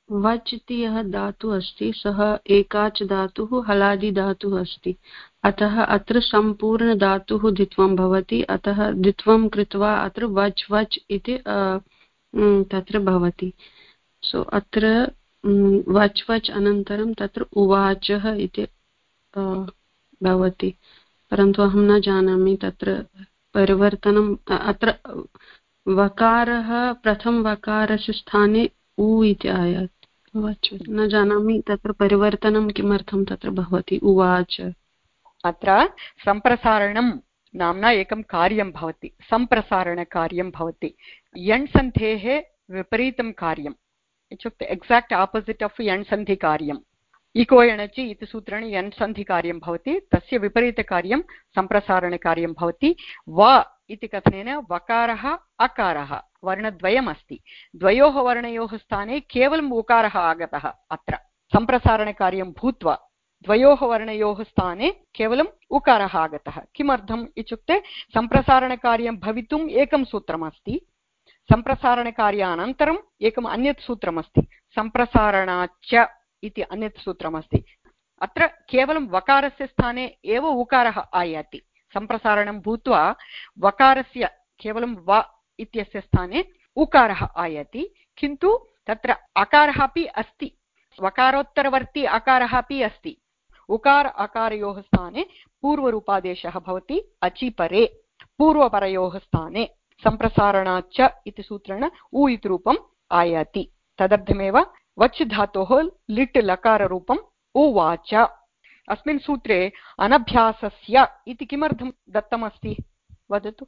वच् इति यः धातुः अस्ति सः एकाच् धातुः हलादि धातुः अस्ति, अतः अत्र सम्पूर्णधातुः द्वित्वं भवति, अतः द्वित्वं कृत्वा अत्र वच् वच् इति तत्र भवति। सो अत्र वच् वच् अनन्तरं तत्र उवाचः इति भवति, परन्तु अहं न जानामि तत्र परिवर्तनम् अत्र वकारः प्रथम वकारस्य स्थाने उ इति आयाति, न जानामि तत्र परिवर्तनं किमर्थं तत्र भवति। उवाच
अत्र सम्प्रसारणं नाम्ना एकं कार्यं भवति, सम्प्रसारणकार्यं भवति, यण्सन्धेः विपरीतं कार्यम् इत्युक्ते एक्साक्ट् आपोसिट् आफ् यण्सन्धिकार्यम्। इको यणचि इति सूत्रेण यण्सन्धिकार्यं भवति, तस्य विपरीतकार्यं सम्प्रसारणकार्यं भवति। वा इति कथनेन वकारः अकारः वर्णद्वयम् अस्ति, द्वयोः वर्णयोः स्थाने केवलम् उकारः आगतः, अत्र सम्प्रसारणकार्यं भूत्वा द्वयोः वर्णयोः स्थाने केवलम् उकारः आगतः। किमर्थम् इत्युक्ते सम्प्रसारणकार्यं भवितुम् एकं सूत्रमस्ति, सम्प्रसारणकार्यानन्तरम् एकम् अन्यत् सूत्रमस्ति, सम्प्रसारणाच्च इति अन्यत् सूत्रमस्ति। अत्र केवलं वकारस्य स्थाने एव उकारः आयाति, सम्प्रसारणं भूत्वा वकारस्य केवलं व इत्यस्य स्थाने उकारः आयाति, किन्तु तत्र अकारः अपि अस्ति, वकारोत्तरवर्ती अकारः अपि अस्ति। उकार अकारयोः स्थाने पूर्वरूपादेशः भवति अचिपरे, पूर्वपरयोः स्थाने सम्प्रसारणाच्च इति सूत्रेण उ इति रूपम् आयाति। तदर्थमेव वच् धातोः लिट् लकाररूपम् उवाच। अस्मिन् सूत्रे अनभ्यासस्य इति किमर्थं दत्तमस्ति वदतु।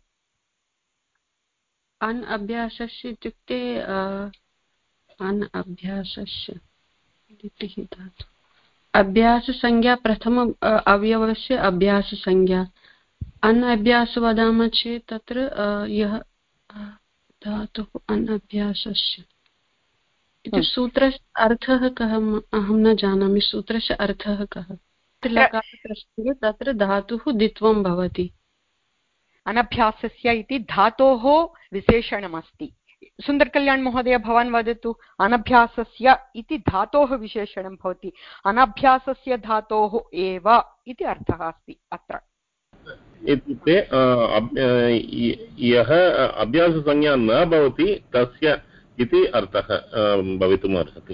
अन् अभ्यासस्य इत्युक्ते अन् अभ्यासस्य धातु अभ्याससंज्ञा प्रथम अवयवस्य अभ्याससंज्ञा। अन् अभ्यास वदामः चेत् तत्र यः धातुः अन् अभ्यासस्य इति सूत्रस्य अर्थः कः अहं न जानामि। सूत्रस्य अर्थः कः? लकारस्य तत्र धातुः द्वित्वं भवति।
अनभ्यासस्य इति धातोः विशेषणमस्ति। सुन्दरकल्याण् महोदय भवान् वदतु, अनभ्यासस्य इति धातोः विशेषणं भवति, अनभ्यासस्य धातोः एव इति अर्थः अस्ति अत्र।
इत्युक्ते यः अभ्याससंज्ञा न भवति तस्य इति अर्थः भवितुम् अर्हति।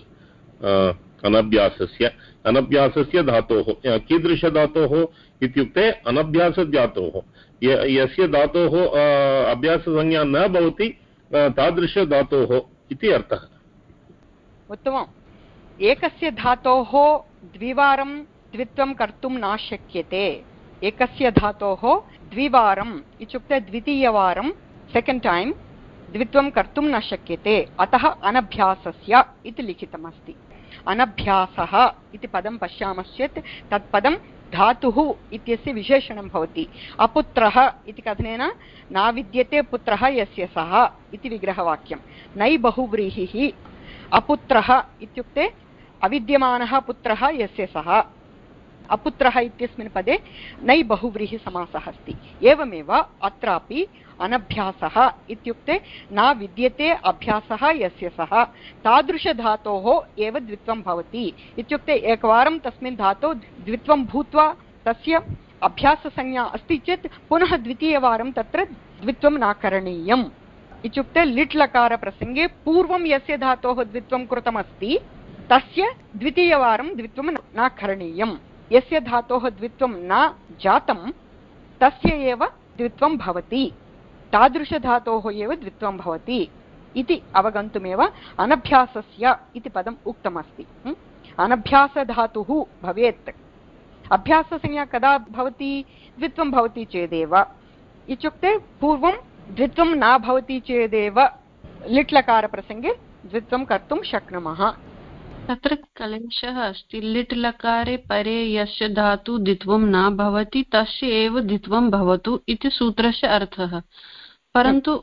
अनभ्यासस्य अनभ्यासस्य धातोः कीदृशधातोः इत्युक्ते अनभ्यासधातोः, यस्य धातोः अभ्याससंज्ञा न भवति तादृशधातोः इति अर्थः।
उत्तमम्। एकस्य धातोः द्विवारं द्वित्वं कर्तुं न शक्यते। एकस्य धातोः द्विवारम् इत्युक्ते द्वितीयवारं सेकेण्ड् टैम् द्वित्वं कर्तुं न शक्यते, अतः अनभ्यासस्य इति लिखितमस्ति। अनभ्यासः इति पदं पश्यामश्चेत् तत् पदं धातुः इत्यस्य विशेषणं भवति। अपुत्रः इति कथनेन न विद्यते पुत्रः यस्य सः इति विग्रहवाक्यं। नै बहुव्रीहिः, अपुत्रः इत्युक्ते अविद्यमानः पुत्रः यस्य सः, अपुत्रः इत्यस्मिन् पदे नै बहुव्रीहिसमासः अस्ति। एवमेव अत्रापि अनभ्यासः इत्युक्ते न विद्यते अभ्यासः यस्य सः, तादृशधातोः एव द्वित्वं भवति। इत्युक्ते एकवारं तस्मिन् धातौ द्वित्वं भूत्वा तस्य अभ्याससंज्ञा अस्ति चेत् पुनः द्वितीयवारं तत्र द्वित्वं न करणीयम्। इत्युक्ते लिट् लकारप्रसङ्गे पूर्वं यस्य धातोः द्वित्वं कृतमस्ति तस्य द्वितीयवारं द्वित्वं न करणीयम्। यस्य धातोः द्वित्वं न जातं तस्य एव द्वित्वं भवति, तादृशधातोः एव द्वित्वं भवति इति अवगन्तुमेव अनभ्यासस्य इति पदम् उक्तमस्ति। अनभ्यासधातुः भवेत्। अभ्याससंज्ञा कदा भवति? द्वित्वं भवति चेदेव। इत्युक्ते पूर्वं द्वित्वं न भवति चेदेव लिट् लकारप्रसङ्गे द्वित्वं कर्तुं शक्नुमः।
तत्र क्लेशः अस्ति। लिट् लकारे परे यस्य धातु द्वित्वं न भवति तस्य एव द्वित्वं भवतु इति सूत्रस्य अर्थः, परन्तु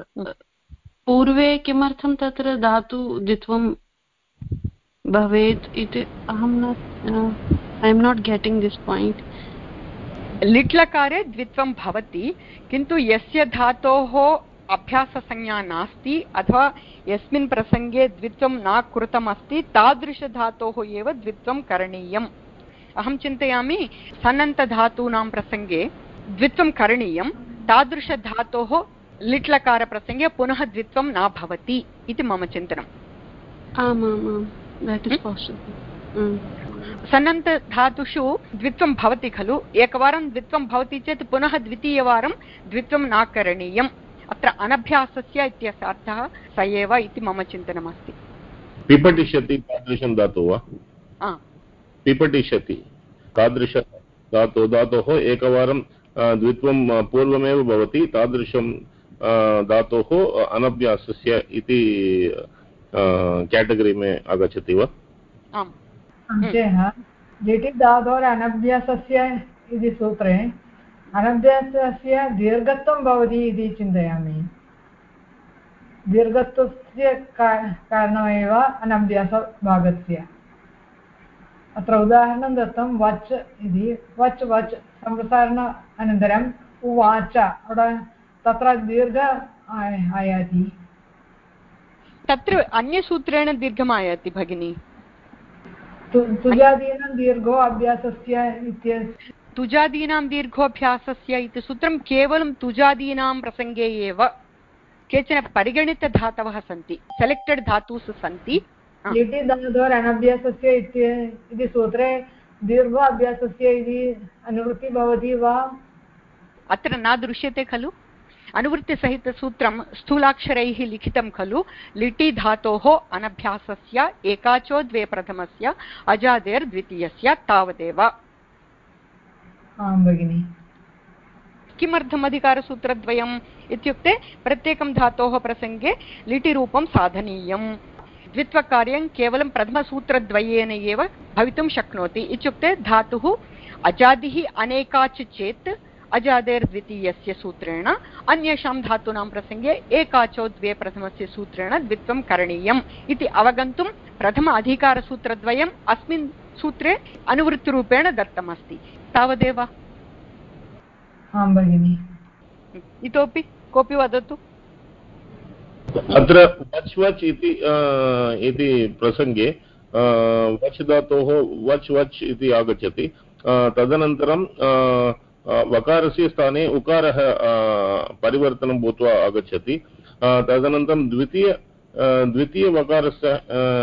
पूर्वे किमर्थं तत्र धातु द्वित्वं भवेत् इति अहं न I am not getting this point.
लिट् लकारे द्वित्वं भवति, किन्तु यस्य धातोः अभ्याससंज्ञा नास्ति अथवा यस्मिन् प्रसङ्गे द्वित्वं न कृतमस्ति तादृशधातोः एव द्वित्वं करणीयम्। अहं चिन्तयामि सनन्तधातूनां प्रसङ्गे द्वित्वं करणीयं, तादृशधातोः लिट्लकारप्रसङ्गे पुनः द्वित्वं न भवति इति मम चिन्तनम्। सनन्तधातुषु द्वित्वं भवति खलु, एकवारं द्वित्वं भवति चेत् पुनः द्वितीयवारं द्वित्वं न करणीयम्। अत्र अनभ्यासस्य इत्यस्य अर्थः स एव इति मम चिन्तनमस्ति।
पिपठिष्यति तादृशं धातु वा? पिपठिष्यति तादृश धातु धातोः एकवारं द्वित्वं पूर्वमेव भवति, तादृशं धातोः अनभ्यासस्य इति कैटेगरी में आगच्छति वा?
आम्।
लिटि धातोः अनभ्यासस्य इति सूत्रे अनभ्यासस्य दीर्घत्वं भवति इति चिन्तयामि। दीर्घत्वस्य कारणमेव अनभ्यासभागस्य। अत्र उदाहरणं दत्तं वच् इति। वच् वच् सम्प्रसारण अनन्तरम् उवाच, तत्र दीर्घ आयाति।
तत्र अन्यसूत्रेण दीर्घम् आयाति भगिनी।
तुजादीनां दीर्घो अभ्यासस्य इत्यस्य
तुजादीनां दीर्घोऽभ्यासस्य इति सूत्रं केवलं तुजादीनां प्रसङ्गे एव। केचन परिगणितधातवः सन्ति, सेलेक्टेड् धातुस् सन्ति।
लिटि धातोः अनभ्यासस्य इति सूत्रे दीर्घो अभ्यासस्य इति अनुवृत्तिः भवति वा?
अत्र न दृश्यते खलु। अनुवृत्तिसहितसूत्रं स्थूलाक्षरैः लिखितं खलु। लिटि धातोः अनभ्यासस्य एकाचो द्वे प्रथमस्य अजादेर् द्वितीयस्य तावदेव।
आं भगिनि।
किमर्थम् अधिकारसूत्रद्वयम् इत्युक्ते प्रत्येकं धातोः प्रसङ्गे लिटिरूपं साधनीयम्। द्वित्वकार्यं केवलं प्रथमसूत्रद्वयेन एव भवितुं शक्नोति। इत्युक्ते धातुः अजादिः अनेकाच् चेत् अजादेर् द्वितीयस्य सूत्रेण, अन्येषां धातूनां प्रसङ्गे एकाचो द्वे प्रथमस्य सूत्रेण द्वित्वं करणीयम् इति अवगन्तुं प्रथम अधिकारसूत्रद्वयम् अस्मिन् सूत्रे अनुवृत्तिरूपेण दत्तमस्ति। तावदेव।
आं भगिनि।
इतोपि कोऽपि वदतु।
अत्र वच् वच् इति प्रसङ्गे वच् धातोः वच् वच् इति आगच्छति। तदनन्तरं वकारस्य स्थाने उकारः परिवर्तनं भूत्वा आगच्छति। तदनन्तरं द्वितीय द्वितीयवकारस्य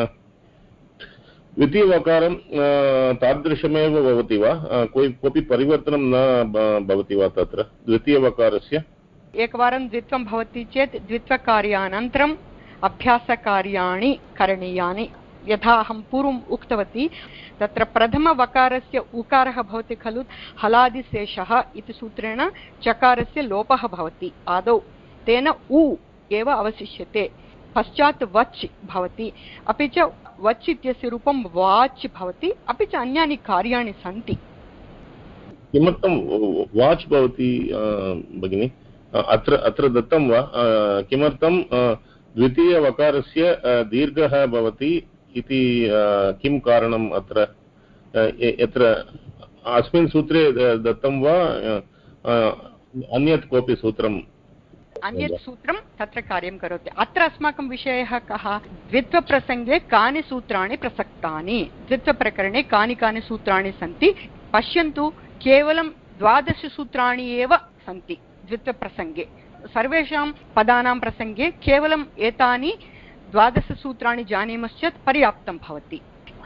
द्वितीयवकारं तादृशमेव भवति वा? कोऽपि कोऽपि परिवर्तनं न भवति वा तत्र द्वितीयवकारस्य?
एकवारं द्वित्वं भवति चेत् द्वित्वकार्यानन्तरम् अभ्यासकार्याणि करणीयानि। यथा अहं पूर्वम् उक्तवती, तत्र प्रथमवकारस्य उकारः भवति खलु, हलादिशेषः इति सूत्रेण चकारस्य लोपः भवति आदौ, तेन उ एव अवशिष्यते। पश्चात् वच् भवति, अपि च वच् इत्यस्य रूपं वाच् भवति, अपि च अन्यानि कार्याणि सन्ति।
किमर्थं वाच् भवति भगिनि? अत्र अत्र दत्तं वा? किमर्थं द्वितीयवकारस्य दीर्घः भवति इति किं कारणम्? अत्र यत्र अस्मिन् सूत्रे दत्तं वा अन्यत् कोऽपि सूत्रम्?
अन्यत् सूत्रं तत्र कार्यं करोति। अत्र अस्माकं विषयः कः? द्वित्वप्रसङ्गे कानि सूत्राणि प्रसक्तानि, द्वित्वप्रकरणे कानि कानि सूत्राणि सन्ति पश्यन्तु। केवलं द्वादशसूत्राणि एव सन्ति द्वित्वप्रसङ्गे। सर्वेषां पदानां प्रसङ्गे केवलं एतानि द्वादशसूत्राणि जानीमश्चेत् पर्याप्तं भवति।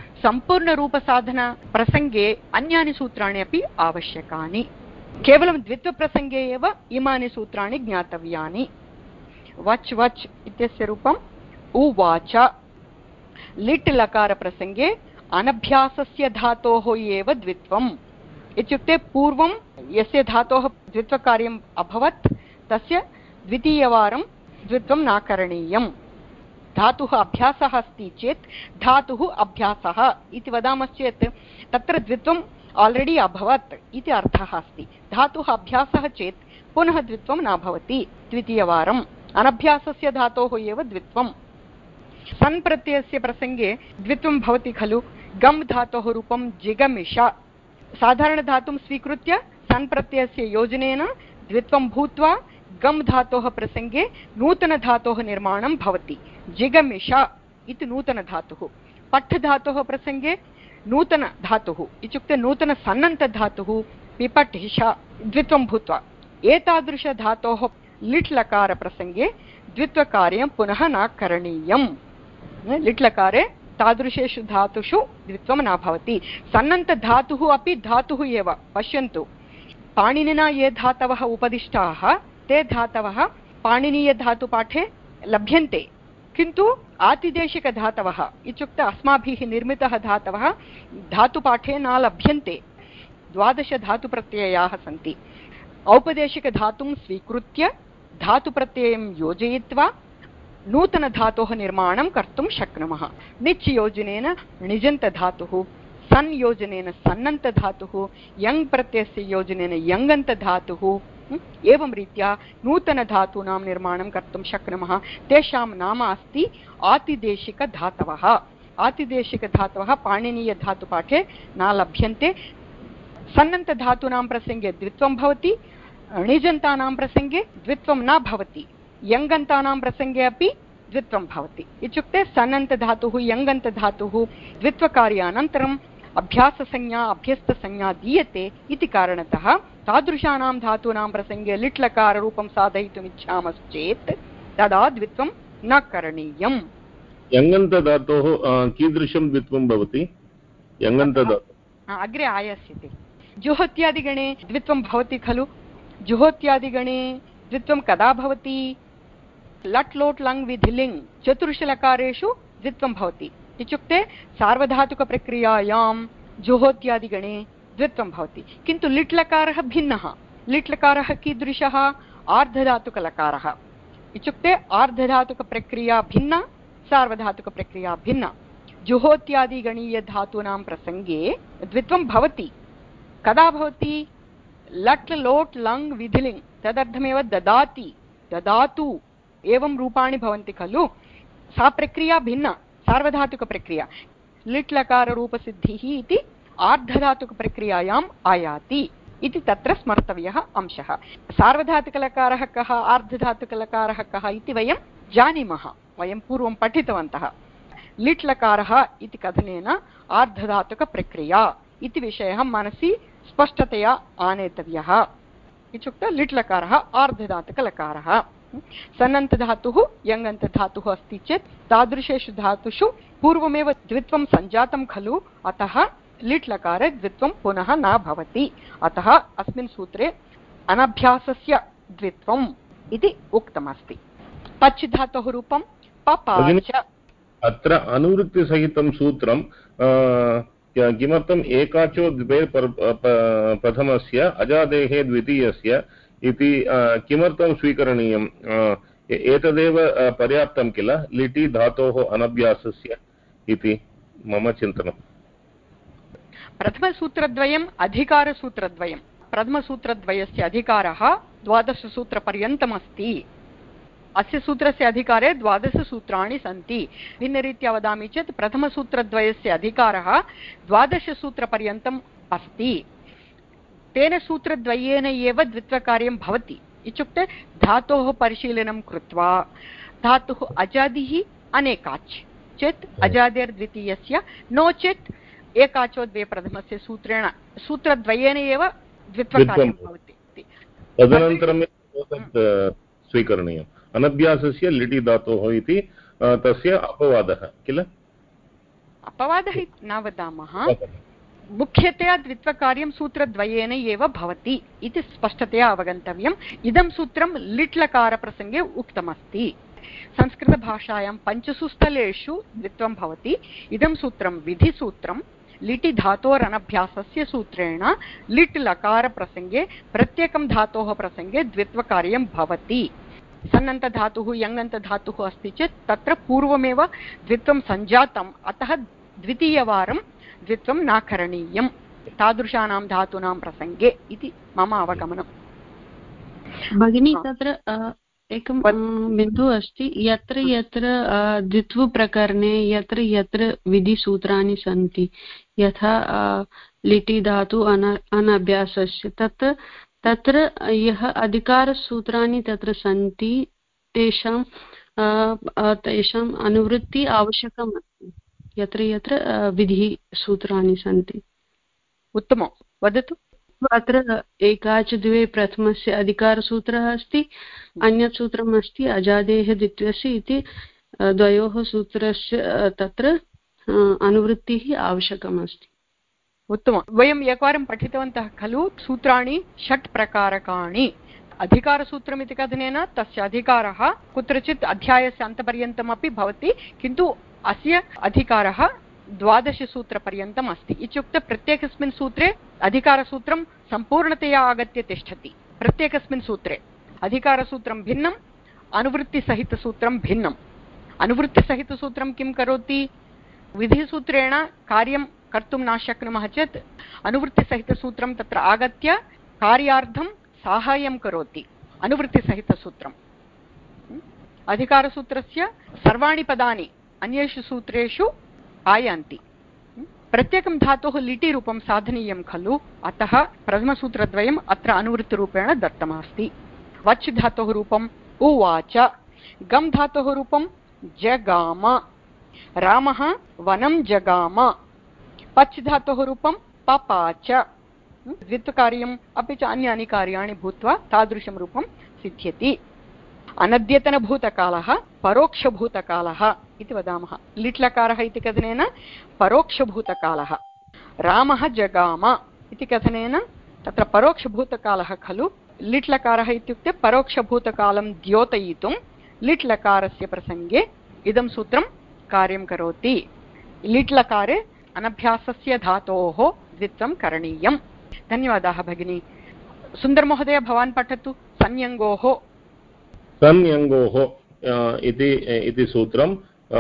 सम्पूर्णरूपसाधनप्रसङ्गे अन्यानि सूत्राणि अपि आवश्यकानि। केवलं द्वित्वप्रसङ्गे एव इमानि सूत्राणि ज्ञातव्यानि। वच् वच् इत्यस्य रूपम् उवाच। लिट् लकारप्रसङ्गे अनभ्यासस्य धातोः एव द्वित्वम्। इत्युक्ते पूर्वं यस्य धातोः द्वित्वकार्यम् अभवत् तस्य द्वितीयवारं द्वित्वं न करणीयम्। धातुः अभ्यासः अस्ति चेत् धातुः अभ्यासः इति वदामश्चेत् तत्र द्वित्वम् आल्रेडि अभवत् इति अर्थः अस्ति। धातुः अभ्यासः चेत् पुनः द्वित्वं न भवति द्वितीयवारम्। अनभ्यासस्य धातोः एव द्वित्वम्। सन् प्रत्ययस्य प्रसङ्गे द्वित्वं भवति खलु। गम् धातोः रूपं जिगमिष। साधारणधातुं स्वीकृत्य सन् प्रत्ययस्य योजनेन द्वित्वं भूत्वा गम् धातोः प्रसङ्गे नूतनधातोः निर्माणं भवति। जिगमिष इति नूतनधातुः, पठ् धातोः प्रसङ्गे नूतनधातुः इत्युक्ते नूतनसन्नन्तधातुः पिपट् हिष द्वित्वं भूत्वा, एतादृशधातोः लिट् लकारप्रसङ्गे द्वित्वकार्यं पुनः न करणीयम्। लिट् लकारे तादृशेषु धातुषु द्वित्वं न भवति। सन्नन्तधातुः अपि धातुः एव। पश्यन्तु, पाणिनिना ये धातवः उपदिष्टाः ते धातवः पाणिनीयधातुपाठे लभ्यन्ते, किन्तु आतिदेशिकधातवः इत्युक्ते अस्माभिः निर्मितः धातवः धातुपाठे न लभ्यन्ते। द्वादशधातुप्रत्ययाः सन्ति। औपदेशिकधातुं स्वीकृत्य धातुप्रत्ययं योजयित्वा नूतनधातोः निर्माणं कर्तुं शक्नुमः। निच् योजनेन णिजन्तधातुः, सन् योजनेन सन्नन्तधातुः, यङ् प्रत्ययस्य योजनेन यङन्तधातुः, एवं रीत्या नूतनधातूनां निर्माणं कर्तुं शक्नुमः। तेषां नाम अस्ति आतिदेशिकधातवः। आतिदेशिकधातवः पाणिनीयधातुपाठे न लभ्यन्ते। सन्नन्तधातूनां प्रसङ्गे द्वित्वं भवति, णिजन्तानां प्रसङ्गे द्वित्वं न भवति, यङन्तानां प्रसङ्गे अपि द्वित्वं भवति। इत्युक्ते सन्नन्तधातुः यङन्तधातुः द्वित्वकार्यानन्तरम् अभ्याससंज्ञा अभ्यस्तसंज्ञा दीयते इति कारणतः तादृशानां धातूनां प्रसङ्गे लिट् लकाररूपं साधयितुम् इच्छामश्चेत् तदा द्वित्वं न करणीयम्।
यङन्तधातोः कीदृशं द्वित्वं भवति? यङन्तधातुः
अग्रे आयास्यते। जुहोत्यादिगणे द्वित्वं भवति खलु। जुहोत्यादिगणे द्वित्वं कदा भवति? लट् लोट् लङ् विधिलिङ् चतुर्षलकारेषु द्वित्वं भवति। इत्युक्ते सार्वधातुकप्रक्रियायां जुहोत्यादिगणे द्वित्वं भवति, किन्तु लिट् लकारः भिन्नः। लिट् लकारः कीदृशः? आर्धधातुकलकारः। इत्युक्ते आर्धधातुकप्रक्रिया भिन्ना, सार्वधातुकप्रक्रिया भिन्ना। जुहोत्यादिगणीयधातूनां प्रसङ्गे द्वित्वं भवति। कदा भवति? लट् लोट् लङ् विधिलिङ् तदर्थमेव ददाति, ददातु एवं रूपाणि भवन्ति खलु। सा प्रक्रिया भिन्ना, सार्वधातुकप्रक्रिया। लिट् लकाररूपसिद्धिः इति आर्धधातुकप्रक्रियायाम् आयाति इति तत्र स्मर्तव्यः अंशः। सार्वधातुकलकारः कः, आर्धधातुकलकारः कः इति वयं जानीमः, वयं पूर्वं पठितवन्तः। लिट् लकारः इति कथनेन आर्धधातुकप्रक्रिया इति विषयः मनसि स्पष्टतया आनेतव्यः। इत्युक्ते लिट् लकारः आर्धधातुकलकारः। सन्नन्तधातुः यङन्तधातुः अस्ति चेत् तादृशेषु धातुषु पूर्वमेव द्वित्वं सञ्जातं खलु, अतः लिट् लकारे द्वित्वं पुनः न भवति। अतः अस्मिन् सूत्रे अनभ्यासस्य द्वित्वम् इति उक्तमस्ति। पच् धातोः रूपं पपाच।
अत्र अनुवृत्तिसहितं सूत्रं किमर्थम् एकाचो द्वे प्रथमस्य अजादेः द्वितीयस्य इति किमर्थं स्वीकरणीयम्? एतदेव पर्याप्तं किल लिटि धातोः अनभ्यासस्य इति मम चिन्तनम्।
प्रथमसूत्रद्वयम् अधिकारसूत्रद्वयं। प्रथमसूत्रद्वयस्य अधिकारः द्वादशसूत्रपर्यन्तमस्ति। अस्य सूत्रस्य अधिकारे द्वादशसूत्राणि सन्ति। भिन्नरीत्या वदामि चेत् प्रथमसूत्रद्वयस्य अधिकारः द्वादशसूत्रपर्यन्तम् अस्ति। तेन सूत्रद्वयेन एव द्वित्वकार्यं भवति। इत्युक्ते धातोः परिशीलनं कृत्वा धातुः अजादिः अनेकाच् चेत् अजादेर्द्वितीयस्य, नो चेत् एकाचो द्वे प्रथमस्य सूत्रेण सूत्रद्वयेन एव द्वित्वकार्यं भवति।
तदनन्तरं स्वीकरणीयम् अनभ्यासस्य लिटि धातोः इति तस्य अपवादः किल।
अपवादः न वदामः, मुख्यतया द्वित्वकार्यं सूत्रद्वयेन एव भवति इति स्पष्टतया अवगन्तव्यम्। इदं सूत्रं लिट् लकारप्रसङ्गे उक्तमस्ति। संस्कृतभाषायां पञ्चसु स्थलेषु द्वित्वं भवति। इदं सूत्रं विधिसूत्रं। लिटि धातोरनभ्यासस्य सूत्रेण लिट् लकारप्रसङ्गे प्रत्येकं धातोः प्रसङ्गे द्वित्वकार्यं भवति। सन्नन्तधातुः यङन्तधातुः अस्ति चेत् तत्र पूर्वमेव द्वित्वं सञ्जातम्, अतः द्वितीयवारं द्वित्वं न करणीयं तादृशानां धातूनां प्रसङ्गे इति मम अवगमनम्।
भगिनी, तत्र एकं बिन्दुः अस्ति, यत्र यत्र द्वित्वप्रकरणे यत्र यत्र विधिसूत्राणि सन्ति, यथा लिटि धातु अन अनभ्यासस्य, तत् तत्र यः अधिकारसूत्राणि तत्र सन्ति तेषां तेषाम् अनुवृत्ति आवश्यकम् अस्ति यत्र यत्र विधिसूत्राणि सन्ति।
उत्तमं, वदतु।
अत्र एकाच द्वे प्रथमस्य अधिकारसूत्रः अस्ति, अन्यत् सूत्रम् अस्ति अजादेः द्वितीयस्य इति द्वयोः सूत्रस्य तत्र अनुवृत्तिः आवश्यकम् अस्ति।
उत्तमं। वयम् एकवारं पठितवन्तः खलु सूत्राणि षट् प्रकारकाणि। अधिकारसूत्रमिति कथनेन तस्य अधिकारः कुत्रचित् अध्यायस्य अन्तपर्यन्तमपि भवति, किन्तु अस्य अधिकारः द्वादशसूत्रपर्यन्तम् अस्ति। इत्युक्ते प्रत्येकस्मिन् सूत्रे अधिकारसूत्रं सम्पूर्णतया आगत्य तिष्ठति। प्रत्येकस्मिन् सूत्रे अधिकारसूत्रं भिन्नम्, अनुवृत्तिसहितसूत्रं भिन्नम्। अनुवृत्तिसहितसूत्रं किं करोति? विधिसूत्रेण कार्यं कर्तुं न शक्नुमः चेत् अनुवृत्तिसहितसूत्रं तत्र आगत्य कार्यार्थं साहाय्यं करोति। अनुवृत्तिसहितसूत्रम् अधिकारसूत्रस्य सर्वाणि पदानि अन्येषु सूत्रेषु आयान्ति। प्रत्येकं धातोः लिटि रूपं साधनीयं खलु, अतः प्रथमसूत्रद्वयम् अत्र अनुवृत्तिरूपेण दत्तमस्ति। वच् धातोः रूपम् उवाच, गम् धातोः रूपं जगाम, रामः वनं जगाम, पच् धातोः रूपं पपाच। द्वित्वकार्यम् अपि च अन्यानि कार्याणि भूत्वा तादृशं रूपं सिद्ध्यति। अनद्यतनभूतकालः परोक्षभूतकालः इति वदामः। लिट्लकारः इति कथनेन परोक्षभूतकालः, रामः जगाम इति कथनेन तत्र परोक्षभूतकालः खलु। लिट्लकारः इत्युक्ते परोक्षभूतकालं द्योतयितुं लिट्लकारस्य प्रसङ्गे इदं सूत्रं कार्यं करोति। लिट्लकारे अनभ्यासस्य धातोः द्वित्वं करणीयम्। धन्यवादाः भगिनी। सुन्दरमहोदय, भवान् पठतु। संयङ्गोः
संयङ्गोः इति इति सूत्रं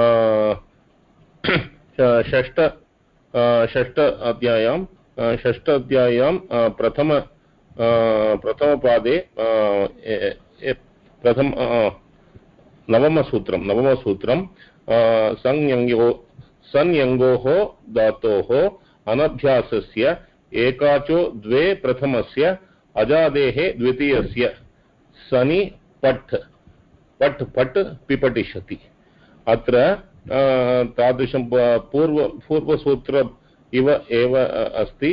षष्ठ षष्ठ अध्यायां षष्ठ अध्यायां प्रथम प्रथमपादे प्रथम नवमसूत्रं नवमसूत्रं संयङ्गो संयङ्गोः धातोः अनभ्यासस्य एकाचो द्वे प्रथमस्य अजादेः द्वितीयस्य सनि पट् पट् पट् पिपठिष्यति। अत्र तादृशं पूर्व पूर्वसूत्र इव एव अस्ति।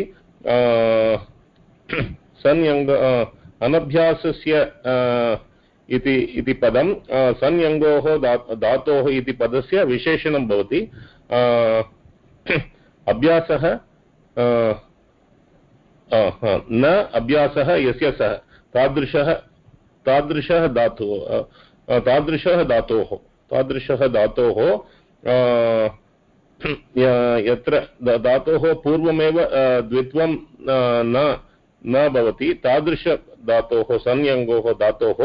संयङ्ग अनभ्यासस्य इति इति पदं संयङ्गोः धातोः इति पदस्य विशेषणं भवति। अभ्यासः न अभ्यासः यस्य सः तादृशः तादृशः धातुः तादृशः धातोः तादृशः धातोः यत्र धातोः पूर्वमेव द्वित्वं न न भवति तादृश धातोः संयङ्गोः धातोः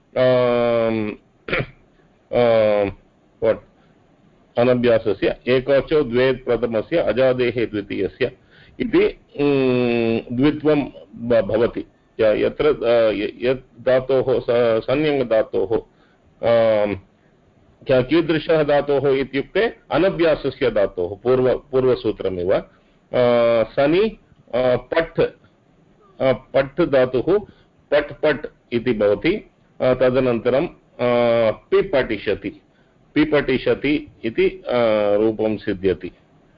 अनभ्यासस्य एकाचो द्वे प्रथमस्य अजादेः द्वितीयस्य इति द्वित्वं भवति। यत्र यत् धातोः संयङ्गधातोः कीदृशः धातोः इत्युक्ते अनभ्यासस्य धातोः पूर्व पूर्वसूत्रमिव सनि पट् पट् धातुः पट् पट् इति भवति। तदनन्तरं पिपठिष्यति पिपठिष्यति इति रूपं सिद्ध्यति।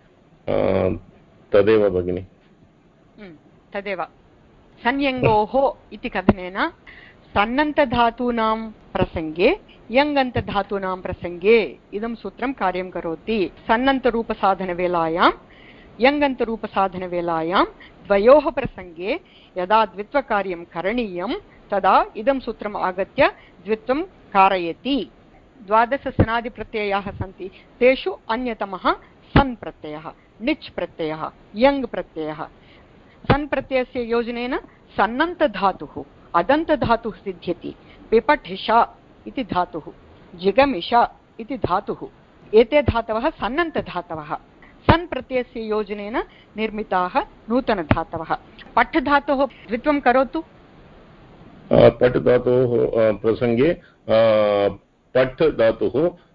तदेव भगिनि।
तदेव संयङ्गोः इति कथनेन सन्नन्तधातूनां प्रसङ्गे यङन्तधातूनां प्रसङ्गे इदं सूत्रं कार्यं करोति। सन्नन्तरूपसाधनवेलायां यङन्तरूपसाधनवेलायां द्वयोः प्रसङ्गे यदा द्वित्वकार्यं करणीयं तदा इदं सूत्रम् आगत्य द्वित्वं कारयति। द्वादशसनादिप्रत्ययाः सन्ति, तेषु अन्यतमः सन् प्रत्ययः, णिच् प्रत्ययः, यङ् प्रत्ययः। सन् प्रत्ययस्य योजनेन सन्नन्तधातुः अदन्तधातुः सिद्ध्यति। पिपठिष इति धातुः, जिगमिष इति धातुः, एते धातवः सन्नन्तधातवः। सन् प्रत्ययस्य योजनेन निर्मिताः नूतनधातवः। पठ् धातोः द्वित्वं करोतु।
पठ् धातोः प्रसङ्गे पठ् धातुः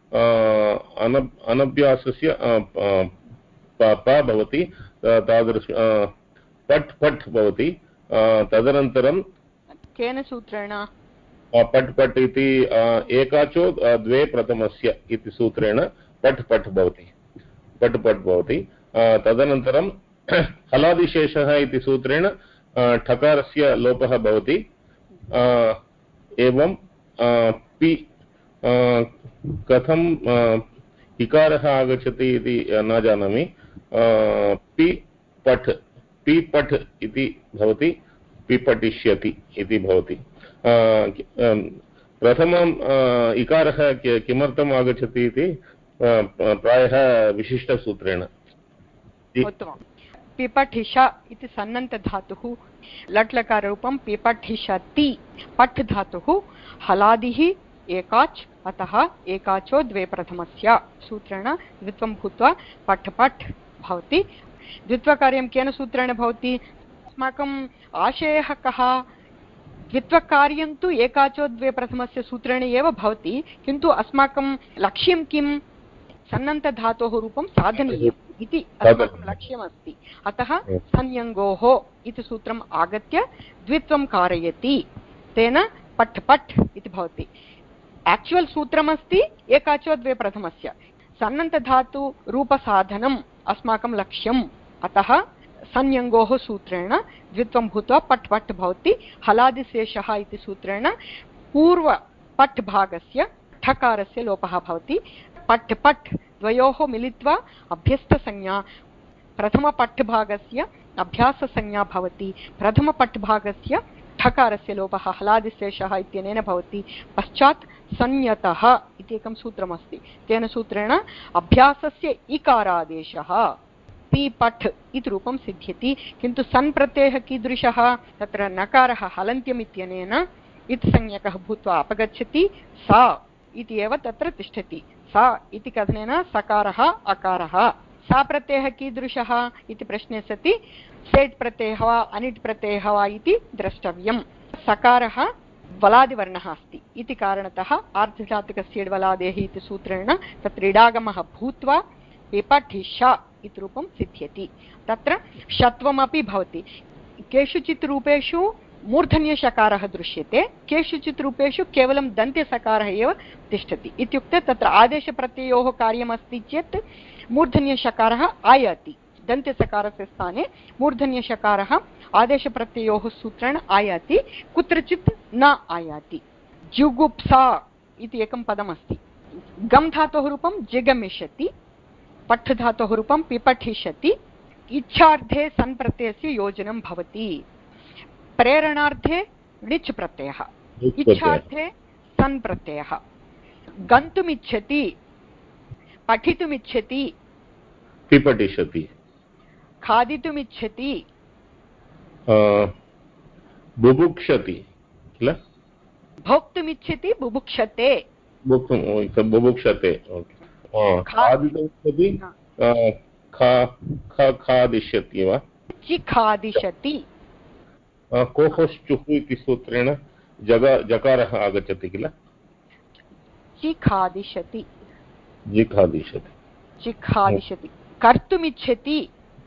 अनभ्यासस्य प भवति, तादृश पट् पट् भवति। तदनन्तरं
केन सूत्रेण?
पट् पट् इति एकाचो द्वे प्रथमस्य इति सूत्रेण पट् पट् भवति, पट् पट् भवति। तदनन्तरं हलादिशेषः इति सूत्रेण ठकारस्य लोपः भवति। एवं पि कथं इकारः आगच्छति इति न जानामि। पि पठ् पि पठ् इति भवति, पिपठिष्यति इति भवति। प्रथमम् इकारः किमर्थम् आगच्छति इति प्रायः विशिष्टसूत्रेण।
उत्तमम्। पिपठिष इति सन्नन्तधातुः लट्लकाररूपं पिपठिषति। पठ् धातुः हलादिः एकाच्, अतः एकाचो द्वे प्रथमस्य सूत्रेण द्वित्वं भूत्वा पठ् पठ् भवति। द्वित्वकार्यं केन सूत्रेण भवति? अस्माकम् आशयः कः? द्वित्वकार्यं तु एकाचो द्वे प्रथमस्य सूत्रेण एव भवति, किन्तु अस्माकं लक्ष्यं किं? सन्नन्तधातोः रूपं साधनीयम् इति अस्माकं लक्ष्यमस्ति। अतः संयङ्गोः इति सूत्रम् आगत्य द्वित्वं कारयति, तेन पठ् पठ् इति भवति। आक्चुवल् सूत्रमस्ति एकाचो द्वे प्रथमस्य, सन्नन्तधातु रूपसाधनम् अस्माकं लक्ष्यम्, अतः संयङ्गोः सूत्रेण द्वित्वं भूत्वा पट् पट् भवति। हलादिशेषः इति सूत्रेण पूर्व पट् भागस्य ठकारस्य लोपः भवति। पट् पट् द्वयोः मिलित्वा अभ्यस्तसंज्ञा, प्रथमपट्भागस्य अभ्याससंज्ञा भवति। प्रथमपट्भागस्य ठकारस्य लोपः हलादिशेषः इत्यनेन भवति। पश्चात् संयतः इति एकं सूत्रमस्ति, तेन सूत्रेण अभ्यासस्य इकारादेशः पि पठ् इति रूपं सिद्ध्यति। किन्तु सन् प्रत्ययः कीदृशः? तत्र नकारः हलन्त्यम् इत्यनेन इत् संज्ञकः भूत्वा अपगच्छति, सा इति एव तत्र तिष्ठति। सा इति कथनेन सकारः अकारः। सा प्रत्ययः कीदृशः इति प्रश्ने सति सेट् प्रत्ययः वा अनिट् प्रत्ययः वा इति द्रष्टव्यम्। सकारः वलादिवर्णः अस्ति इति कारणतः आर्धधातुकस्य वलादेः इति सूत्रेण तत्र इडागमः भूत्वा पिपठिष इति रूपं सिद्ध्यति। तत्र षत्वमपि भवति। केषुचित् रूपेषु मूर्धन्यषकारः दृश्यते, केषुचित् रूपेषु केवलं दन्त्यसकारः एव तिष्ठति। इत्युक्ते तत्र आदेशप्रत्ययोः कार्यमस्ति चेत् मूर्धन्यषकारः आयाति, दन्त्यसकारस्य स्थाने मूर्धन्यषकारः आदेशप्रत्ययोः सूत्रेण आयाति, कुत्रचित् न आयाति। जुगुप्सा इति एकं पदमस्ति। गम् धातोः रूपं जिगमिष्यति, पठ् धातोः रूपं पिपठिष्यति। इच्छार्थे सन् प्रत्ययस्य योजनं भवति। प्रेरणार्थे णिच् प्रत्ययः, इच्छार्थे सन् प्रत्ययः। गन्तुमिच्छति, पठितुमिच्छति,
पिपठिष्यति।
खादितुमिच्छति,
बुभुक्षति किल?
भोक्तुमिच्छति, बुभुक्षते।
बुभुक्षते। खादितुमिच्छति, खादिष्यति वा?
चिखादिष्यति।
कोहोश्चुः इति सूत्रेण जग जकारः आगच्छति किल?
चिखादिष्यति,
जिखादिष्यति,
चिखादिष्यति। कर्तुमिच्छति,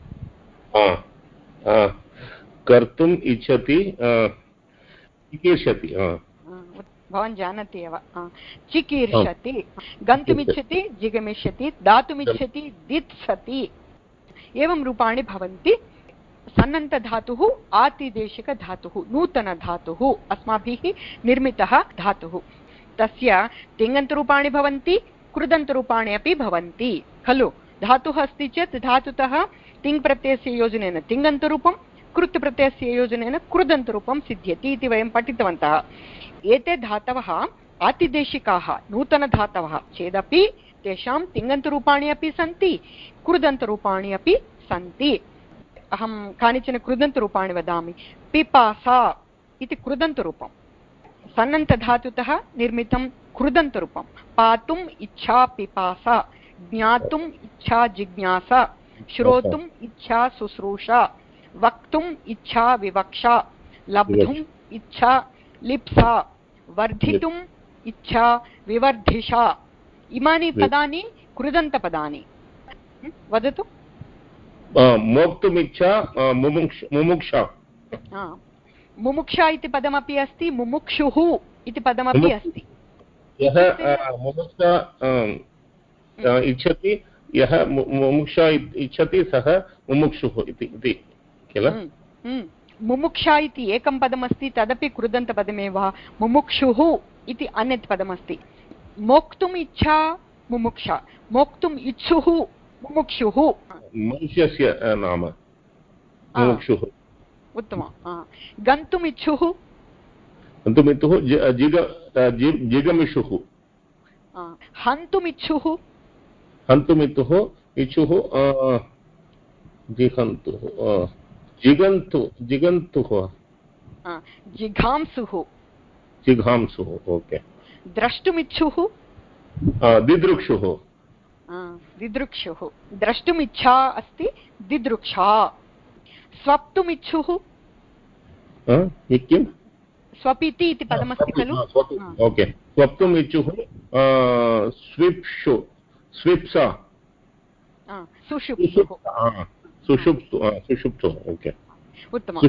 कर्तुम् इच्छति, चिकीर्षति।
भवान् जानाति एव। चिकीर्षति। गन्तुमिच्छति, जिगमिष्यति, दातुमिच्छति, दित्सति। एवं रूपाणि भवन्ति। सन्नन्तधातुः आतिदेशिकधातुः, नूतनधातुः, अस्माभिः निर्मितः धातुः। तस्य तिङन्तरूपाणि भवन्ति, कृदन्तरूपाणि अपि भवन्ति खलु। धातुः अस्ति चेत् धातुतः तिङ् प्रत्ययस्य योजनेन तिङन्तरूपं, कृत् प्रत्ययस्य योजनेन कृदन्तरूपं सिद्ध्यति इति वयं पठितवन्तः। एते धातवः आतिदेशिकाः, नूतनधातवः चेदपि तेषां तिङन्तरूपाणि अपि सन्ति, कृदन्तरूपाणि अपि सन्ति। अहं कानिचन कृदन्तरूपाणि वदामि। पिपासा इति कृदन्तरूपं, सन्नन्तधातुतः निर्मितं कृदन्तरूपं। पातुम् इच्छा पिपासा, ज्ञातुम् इच्छा जिज्ञासा, श्रोतुम् इच्छा शुश्रूषा, वक्तुम् इच्छा विवक्षा, लब्धुम् इच्छा लिप्सा, वर्धितुम् इच्छा विवर्धिषा। इमानि पदानि कृदन्तपदानि। वदतु।
मोक्तुमिच्छा मुमुक्षा।
मुमुक्षा इति पदमपि अस्ति, मुमुक्षुः इति पदमपि अस्ति।
यः मुमुक्षा इच्छति, यः मुमुक्षा इच्छति सः मुमुक्षुः इति किल?
मुमुक्षा इति एकं पदमस्ति, तदपि कृदन्तपदमेव। मुमुक्षुः इति अन्यत् पदमस्ति। मोक्तुम् इच्छा मुमुक्षा, मोक्तुम् इच्छुः मुमुक्षुः।
मनुष्यस्य नाम मुमुक्षुः।
उत्तमं। गन्तुम् इच्छुः,
गन्तुम् इच्छुः जिगमिषुः।
हन्तुम् इच्छुः,
हन्तुम् इच्छुः इच्छुः जिगन्तुः जिगन्तु जिगन्तुः
जिघांसुः
जिघांसुः। ओके।
द्रष्टुमिच्छुः
दिदृक्षुः
दिदृक्षुः। द्रष्टुमिच्छा अस्ति दिदृक्षा। स्वप्तुमिच्छुः
किं?
स्वपिति इति पदमस्ति खलु?
ओके। स्वप्तुम् इच्छुः स्विप्षु स्विप्सा
सुषुप्तुः
सुषुप्तु सुषुप्तु। ओके।
उत्तमम्।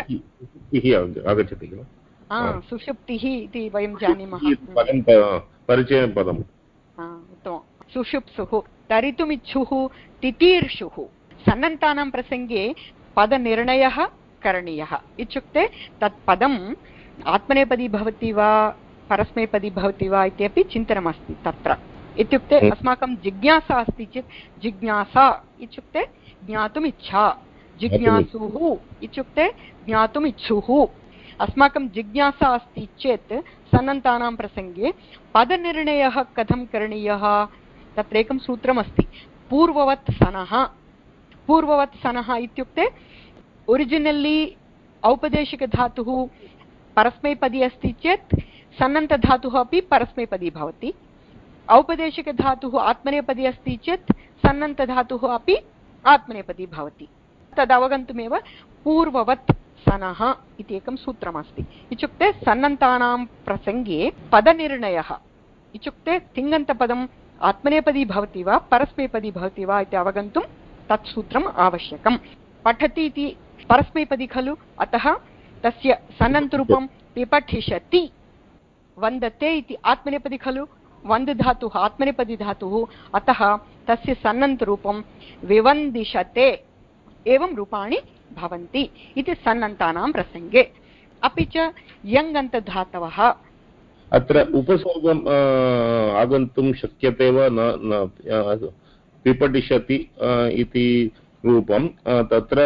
आगच्छति किल?
सुषुप्तिः इति वयं जानीमः,
परिचयं पदम्।
उत्तमं। सुषुप्सुः। तरितुमिच्छुः तितीर्षुः। सन्नन्तानां प्रसङ्गे पदनिर्णयः करणीयः। इत्युक्ते तत् पदम् आत्मनेपदी भवति वा परस्मैपदी भवति वा इत्यपि चिन्तनमस्ति तत्र। इत्युक्ते अस्माकं जिज्ञासा अस्ति चेत् जिज्ञासा इत्युक्ते ज्ञातुम् इच्छा, जिज्ञासुः इत्युक्ते ज्ञातुम् इच्छुः। अस्माकं जिज्ञासा अस्ति चेत् सन्नन्तानां प्रसङ्गे पदनिर्णयः कथं करणीयः? तत्र एकं सूत्रमस्ति, पूर्ववत् सनः। पूर्ववत् सनः इत्युक्ते ओरिजिनल्ली औपदेशिकधातुः परस्मैपदी अस्ति चेत् सन्नन्तधातुः अपि परस्मैपदी भवति। औपदेशिकधातुः आत्मनेपदी अस्ति चेत् सन्नन्तधातुः अपि आत्मनेपदी भवति। तदवगन्तुमेव पूर्ववत् सनः इति एकं सूत्रमस्ति। इत्युक्ते सन्नन्तानां प्रसङ्गे पदनिर्णयः इत्युक्ते तिङन्तपदम् आत्मनेपदी भवति वा परस्मैपदी भवति वा इति अवगन्तुं तत् सूत्रम् आवश्यकं। पठति इति परस्मैपदी खलु, अतः तस्य सन्नन्तरूपं पिपठिषति। वन्दते इति आत्मनेपदी खलु, वन्द् धातुः आत्मनेपदी धातुः, अतः तस्य सन्नन्तरूपं विवन्दिषते। एवं रूपाणि भवन्ति इति सन्नन्तानां प्रसङ्गे। अपि च यङन्तधातवः
अत्र उपसर्गम् आगन्तुं शक्यते वा न? पिपठिषति इति रूपं तत्र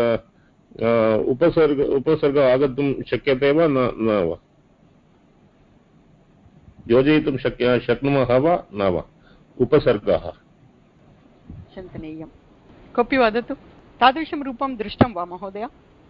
उपसर्ग उपसर्ग आगन्तुं शक्यते वा न वा? योजयितुं शक्य शक्नुमः वा न वा? उपसर्गः
चिन्तनीयं। कोऽपि वदतु, तादृशं रूपं दृष्टं वा महोदय?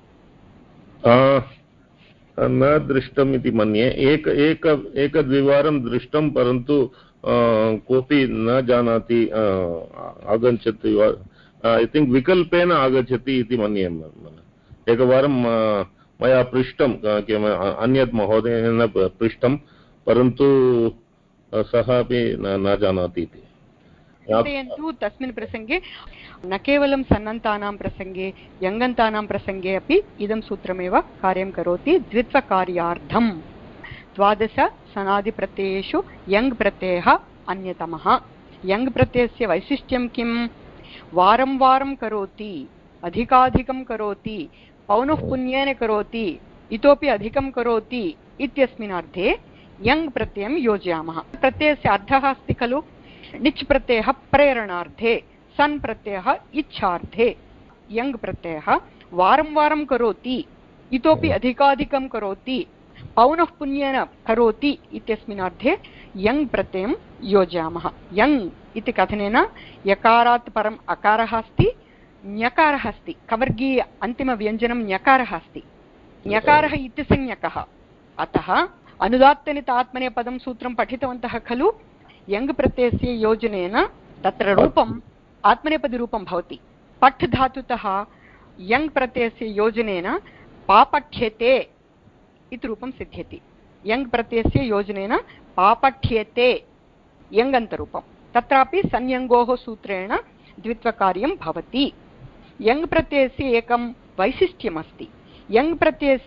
न दृष्टम् इति मन्ये। एक एक एकद्विवारं दृष्टं, परन्तु कोऽपि न जानाति आगच्छति वा। ऐ थिङ्क् विकल्पेन आगच्छति इति मन्ये। एकवारं मया पृष्टं, अन्यत् महोदयेन पृष्टं, परन्तु सः अपि न जानाति इति।
चिन्तयन्तु तस्मिन् प्रसङ्गे न केवलं सन्नन्तानां प्रसङ्गे यङन्तानां प्रसङ्गे अपि इदं सूत्रमेव कार्यं करोति। द्वित्वकार्यार्थं द्वादश सनादिप्रत्ययेषु यङ् प्रत्ययः अन्यतमः। यङ् प्रत्ययस्य वैशिष्ट्यं किं? वारं वारं करोति, अधिकाधिकं करोति, पौनःपुन्येन करोति, इतोपि अधिकं करोति इत्यस्मिन् अर्थे यङ् प्रत्ययं योजयामः। प्रत्ययस्य अर्थः अस्ति खलु, निच् प्रत्ययः प्रेरणार्थे, सन् प्रत्ययः इच्छार्थे। यङ् प्रत्ययः वारं वारं करोति, इतोपि अधिकाधिकं करोति, पौनःपुन्येन करोति इत्यस्मिन् अर्थे यङ् प्रत्ययं योजयामः। यङ् इति कथनेन यकारात् परम् अकारः अस्ति, ञकारः अस्ति, कवर्गीय अन्तिमव्यञ्जनं ञकारः अस्ति। ञकारः इति संज्ञकः। अतः अनुदात्तनित आत्मनेपदं सूत्रं पठितवन्तः खलु। यङ् प्रत्ययस्य योजनेन तत्र रूपम् आत्मनेपदीरूपं भवति। पठ् धातुतः यङ् प्रत्ययस्य योजनेन पापठ्यते इति रूपं सिद्ध्यति। यङ् प्रत्ययस्य योजनेन पापठ्यते यङन्तरूपं। तत्रापि संयङ्गोः सूत्रेण द्वित्वकार्यं भवति। यङ् प्रत्ययस्य एकं वैशिष्ट्यमस्ति। यङ् प्रत्ययस्य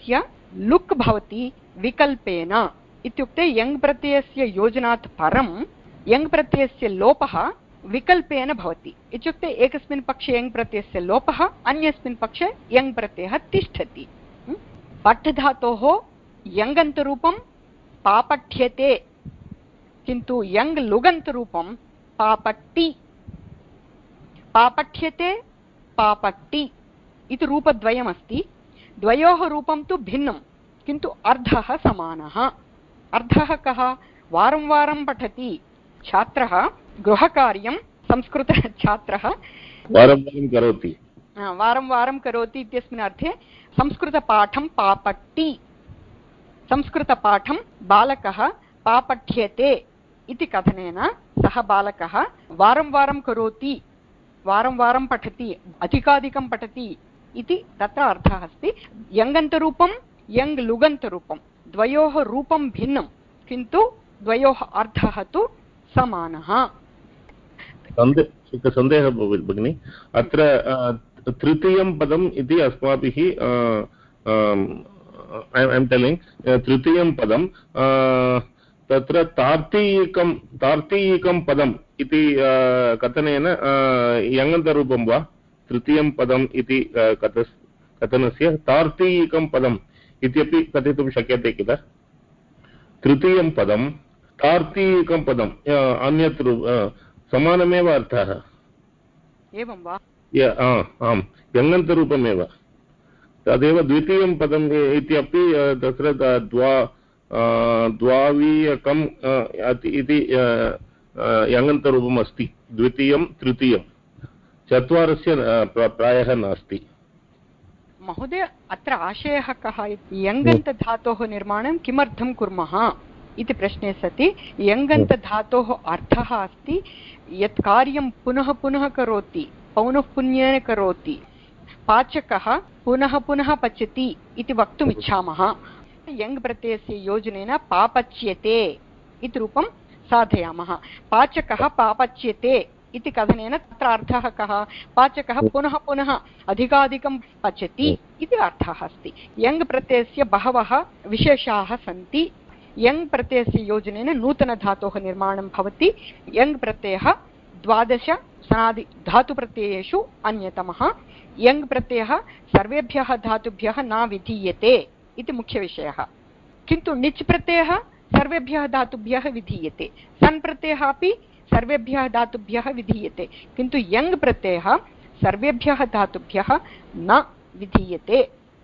लुक् भवति विकल्पेन इत्युक्ते यङ् प्रत्ययस्य योजनात् परं यङ् प्रत्ययस्य लोपः विकल्पेन भवति इत्युक्ते एकस्मिन् पक्षे यङ् प्रत्ययस्य लोपः अन्यस्मिन् पक्षे यङ् प्रत्ययः तिष्ठति पठ् धातोः यङन्तरूपं पापठ्यते किन्तु यङ् लुगन्तरूपं पापट्टि पापठ्यते पापट्टि इति रूपद्वयमस्ति द्वयोः रूपं तु भिन्नं किन्तु अर्थः समानः अर्थः कः वारं वारं पठति छात्रः गृहकार्यं संस्कृतछात्रः
वारं वारं करोति
वारं वारं करोति इत्यस्मिन् अर्थे संस्कृतपाठं पापट्टि संस्कृतपाठं बालकः पापठ्यते इति कथनेन सः बालकः वारं वारं करोति वारं वारं पठति अधिकाधिकं पठति इति तत्र अर्थः अस्ति यङन्तरूपं यङ् लुगन्तरूपं द्वयोः रूपं भिन्नं किन्तु द्वयोः अर्थः तु समानः
सन्देहः भगिनि अत्र तृतीयं पदम् इति अस्माभिः ऐ एम् टेलिङ्ग् तृतीयं पदं तत्र तार्तीयिकं तार्तीयिकं पदम् इति कथनेन यङन्तरूपं वा तृतीयं पदम् इति कथनस्य तार्तीयिकं पदम् इत्यपि कथितुं शक्यते किल तृतीयं पदं तार्तीयिकं पदम् अन्यत् समानमेव अर्थः
एवं वा
आम् यङन्तरूपमेव तदेव द्वितीयं पदम् इत्यपि तत्र द्वा द्वावीयकम् इति यङन्तरूपम् अस्ति द्वितीयं तृतीयं चत्वारस्य प्रायः नास्ति
महोदय अत्र आशयः कः यङन्तधातोः निर्माणं किमर्थं कुर्मः इति प्रश्ने सति यङन्तधातोः अर्थः अस्ति यत् कार्यं पुनः पुनः करोति पौनःपुन्येन करोति पाचकः पुनः पुनः पचति इति वक्तुम् इच्छामः यङ् प्रत्ययस्य योजनेन पापच्यते इति रूपं साधयामः पाचकः पापच्यते इति कथनेन तत्र अर्थः कः पाचकः पुनः पुनः अधिकाधिकं पचति इति अर्थः अस्ति यङ् प्रत्ययस्य बहवः विशेषाः सन्ति यङ् प्रत्ययस्य योजनेन नूतनधातोः निर्माणं भवति यङ् प्रत्ययः द्वादश सनादि धातुप्रत्ययेषु अन्यतमः यङ् प्रत्ययः सर्वेभ्यः धातुभ्यः न विधीयते इति मुख्यविषयः किन्तु निच् प्रत्ययः सर्वेभ्यः धातुभ्यः विधीयते सन् प्रत्ययः अपि सर्वेभ्यः धातुभ्यः विधीयते किन्तु यङ् प्रत्ययः सर्वेभ्यः धातुभ्यः न विधीयते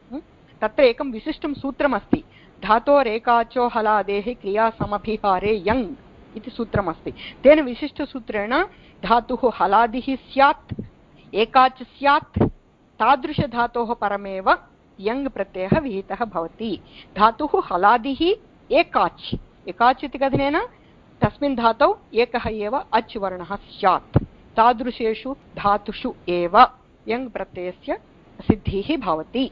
तत्र एकं विशिष्टं सूत्रमस्ति धातोरेकाचो हलादेः क्रियासमभिहारे यङ् इति सूत्रमस्ति तेन विशिष्टसूत्रेण धातुः हलादिः स्यात् एकाच् स्यात् तादृशधातोः परमेव यङ् प्रत्ययः विहितः भवति धातुः हलादिः एकाच् एकाच् इति कथनेन तस्मिन् धातौ एकः एव अच् वर्णः स्यात् तादृशेषु धातुषु एव यङ् प्रत्ययस्य सिद्धिः भवति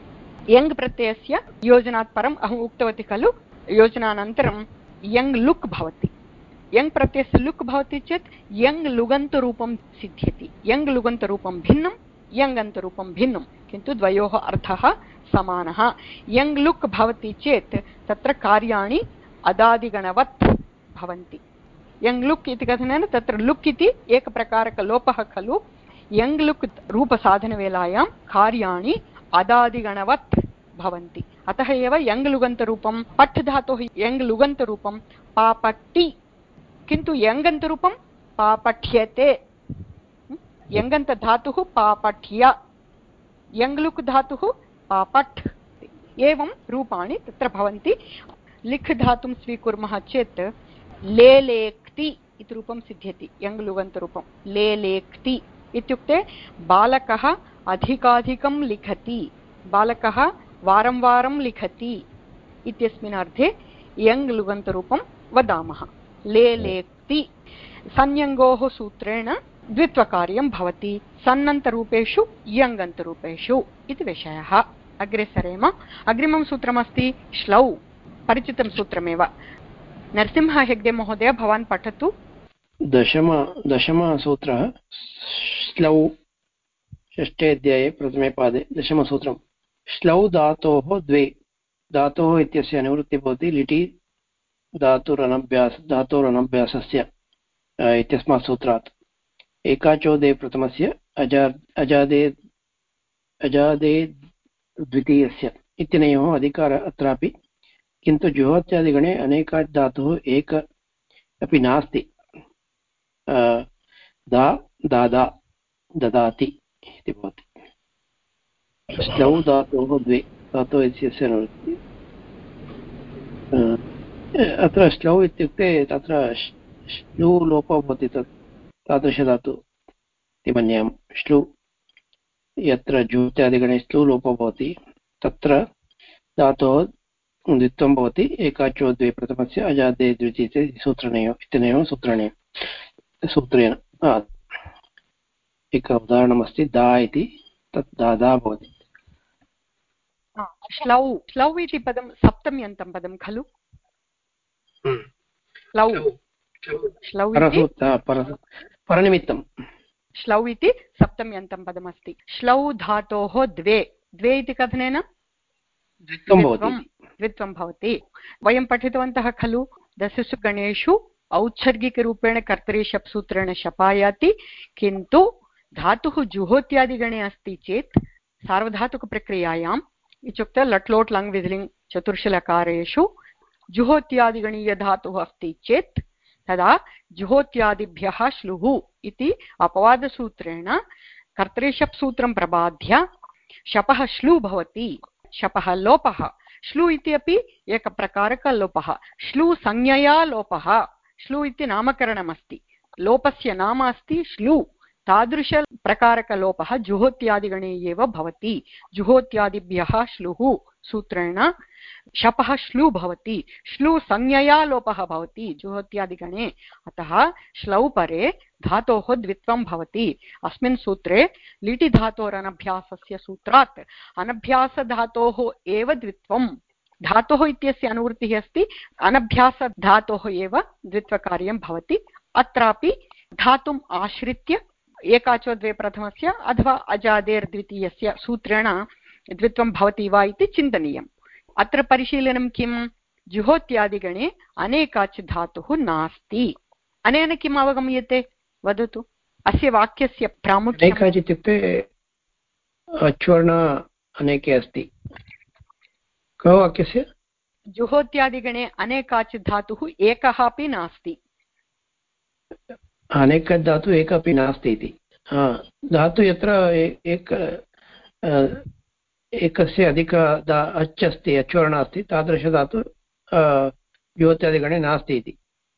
यङ् प्रत्ययस्य योजनात् परम् अहम् उक्तवती खलु योजनानन्तरं यङ् लुक् भवति यङ् प्रत्ययस्य लुक् भवति चेत् यङ् लुगन्तरूपं सिद्ध्यति यङ् लुगन्तरूपं भिन्नं यङन्तरूपं भिन्नं किन्तु द्वयोः अर्थः समानः यङ् लुक् भवति चेत् तत्र कार्याणि अदादिगणवत् भवन्ति यङ् लुक् इति कथनेन तत्र लुक् इति एकप्रकारकलोपः खलु यङ् लुक् रूपसाधनवेलायां कार्याणि अदादिगणवत् भवन्ति अतः एव यङ् लुगन्तरूपं पठ् धातोः यङ् लुगन्तरूपं पापट्टि किन्तु यङन्तरूपं पापठ्यते यङन्तधातुः पापठ्य यङ् लुक् धातुः पापठ् एवं रूपाणि तत्र भवन्ति लिख् धातुं स्वीकुर्मः चेत् लेलेक्ति इति रूपं सिद्ध्यति यङ् लुगन्तरूपं लेलेक्ति इत्युक्ते बालकः अधिकाधिकं लिखति बालकः वारं वारं लिखति इत्यस्मिन् अर्थे यङ् लुगन्तरूपं वदामः लेलेक्ति संयङ्गोः सूत्रेण द्वित्वकार्यं भवति सन्नन्तरूपेषु यङन्तरूपेषु इति विषयः अग्रे सरेम अग्रिमं सूत्रमस्ति श्लौ परिचितं सूत्रमेव नरसिंह हेग्डे महोदय भवान् पठतु
दशम दशमसूत्रः श्लौ षष्ठे अध्याये प्रथमे पादे दशमसूत्रं श्लौ धातोः द्वे धातोः इत्यस्य अनुवृत्तिः भवति लिटि धातुरनभ्यास धातोरनभ्यासस्य इत्यस्मात् सूत्रात् एकाचोदे प्रथमस्य अजा अजादे अजादे द्वितीयस्य इत्यनयोः अधिकारः अत्रापि, किन्तु जुहोत्यादिगणे अनेकाच् धातुः एक अपि नास्ति। दा दादा ददाति इति भवति। श्लौ धातोः द्वे धातोः इत्यस्य अनुवृत्तिः। अत्र श्लौ इत्युक्ते तत्र श्लू लोपः भवति, तत् तादृशधातु इति मन्यामः। श्लू यत्र जुहोत्यादिगणे श्लू लोपः भवति तत्र धातोः द्वित्वं भवति। एकाचो द्वे प्रथमस्य अजादे द्वितीये सूत्रणयोः इत्यनयोः सूत्रणेन सूत्रेण एक उदाहरणमस्ति दा इति, तत् दादा भवति।
श्लौ श्लौ इति पदं सप्तम्यन्तं पदं खलु? श्लौ श्लौ
परनिमित्तं
श्लौ इति सप्तम्यन्तं पदमस्ति। श्लौ धातोः द्वे द्वे इति कथनेन द्वित्वं भवति। वयं पठितवन्तः खलु दशसु गणेषु औत्सर्गिकरूपेण कर्तरि शप् सूत्रेण शपायाति, किन्तु धातुः जुहोत्यादिगणे अस्ति चेत् सार्वधातुकप्रक्रियायाम् इत्युक्ते लट् लोट् लङ् विधिलिङ् चतुर्शलकारेषु जुहोत्यादिगणीयधातुः अस्ति चेत् तदा जुहोत्यादिभ्यः श्लुः इति अपवादसूत्रेण कर्तरि शप् सूत्रं प्रबाध्य शपः श्लू भवति। शपः लोपः, श्लू इति अपि एकप्रकारकलोपः। श्लू संज्ञया लोपः, श्लू इति नामकरणमस्ति, लोपस्य नाम अस्ति श्लू। तादृशप्रकारकलोपः जुहोत्यादिगणे एव भवति। जुहोत्यादिभ्यः श्लुः सूत्रेण शपः श्लू भवति। श्लू संज्ञया लोपः भवति जुहोत्यादिगणे, अतः श्लौ परे धातोः द्वित्वं भवति। अस्मिन् सूत्रे लिटि धातोरनभ्यासस्य सूत्रात् अनभ्यासधातोः एव द्वित्वं, धातोः इत्यस्य अनुवृत्तिः अस्ति, अनभ्यासधातोः एव द्वित्वकार्यं भवति। अत्रापि धातुम् आश्रित्य एकाचो द्वे प्रथमस्य अथवा अजादेर् द्वितीयस्य सूत्रेण द्वित्वं भवति वा इति चिन्तनीयम्। अत्र परिशीलनं किं? जुहोत्यादिगणे अनेकाच् धातुः नास्ति। अनेन किम् अवगम्यते? वदतु। अस्य वाक्यस्य प्रामुख्यम्।
अनेकाच् इत्युक्ते अच्वर्ण अनेके अस्ति। कः वाक्यस्य?
जुहोत्यादिगणे अनेकाच् धातुः एकः अपि नास्ति।
अनेकाच् धातुः एकः अपि नास्ति इति। धातु यत्र एक एकस्य अधिक अच् अस्ति, अच्वर्ण अस्ति, तादृशधातु जुहोत्यादिगणे नास्ति इति।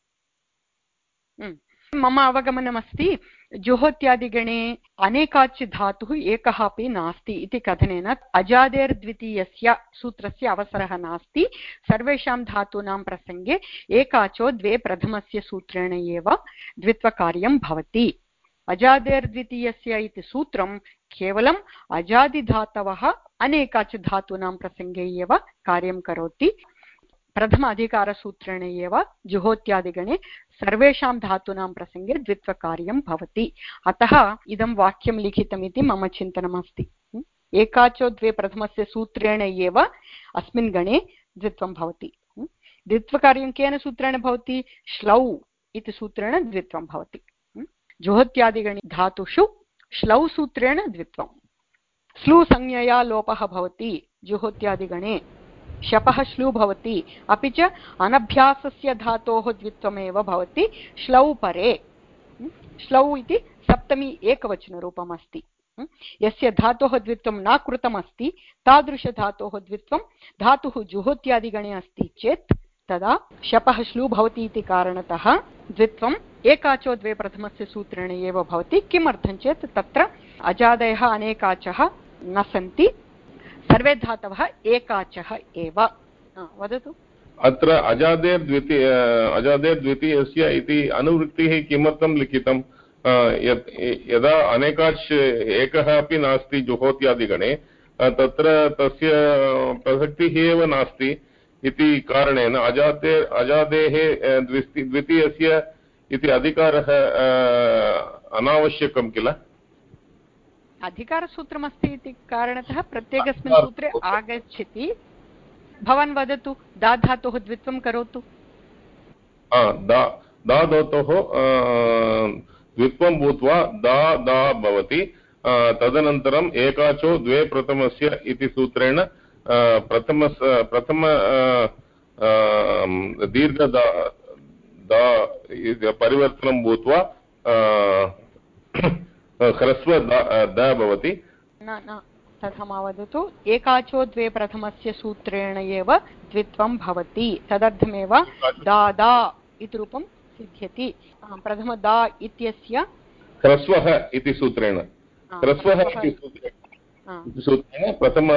मम अवगमनमस्ति जुहोत्यादिगणे अनेकाच् धातुः एकः अपि नास्ति इति कथनेन अजादेर् द्वितीयस्य सूत्रस्य अवसरः नास्ति। सर्वेषां धातूनां प्रसङ्गे एकाचो द्वे प्रथमस्य सूत्रेण एव द्वित्वकार्यं भवति। अजादेर् द्वितीयस्य इति सूत्रं केवलम् अजादिधातवः अनेकाच् धातूनां प्रसङ्गे एव कार्यं करोति। प्रथम अधिकारसूत्रेण एव जुहोत्यादिगणे सर्वेषां धातूनां प्रसङ्गे द्वित्वकार्यं भवति। अतः इदं वाक्यं लिखितमिति मम चिन्तनमस्ति। एकाचो द्वे प्रथमस्य सूत्रेण एव अस्मिन् गणे द्वित्वं भवति। द्वित्वकार्यं केन सूत्रेण भवति? श्लौ इति सूत्रेण द्वित्वं भवति। जुहोत्यादिगणे धातुषु श्लौ सूत्रेण द्वित्वं। श्लू संज्ञया लोपः भवति जुहोत्यादिगणे, शपः श्लू भवति, अपि च अनभ्यासस्य धातोः द्वित्वमेव भवति श्लौ परे। श्लौ इति सप्तमी एकवचनरूपम् अस्ति। यस्य धातोः द्वित्वं न कृतमस्ति तादृशधातोः द्वित्वं धातुः जुहोत्यादिगणे अस्ति चेत् तदा शपः श्लू भवति इति कारणतः द्वित्वम् एकाचो द्वे प्रथमस्य सूत्रेण एव भवति। किमर्थं चेत् तत्र अजादयः अनेकाचः न सन्ति, सर्वे धातवः एकाचः एव। वदतु।
अत्र अजादेर् द्वितीय अजादेर् द्वितीयस्य इति अनुवृत्तिः किमर्थं लिखितं? यदा अनेकाच् एकः अपि नास्ति जुहोत्यादिगणे, तत्र तस्य प्रसक्तिः एव नास्ति इति कारणेन अजादे अजादेः द्वितीयस्य इति अधिकारः अनावश्यकं किल?
अधिकारसूत्रमस्ति इति कारणतः प्रत्येकस्मिन् सूत्रे आगच्छति, भवान् वदतु दा धातोः द्वित्वं करोतु।
दा धातोः द्वित्वं भूत्वा दा दा भवति। तदनन्तरम् एकाचो द्वे प्रथमस्य इति सूत्रेण प्रथम प्रथम दीर्घ दा परिवर्तनं भूत्वा ह्रस्व द भवति।
न न तथा मा वदतु, एकाचो द्वे प्रथमस्य सूत्रेण एव द्वित्वं भवति, तदर्थमेव दा दा इति रूपं सिद्ध्यति। प्रथम दा इत्यस्य
ह्रस्वः इति सूत्रेण ह्रस्वः इति सूत्रेण प्रथम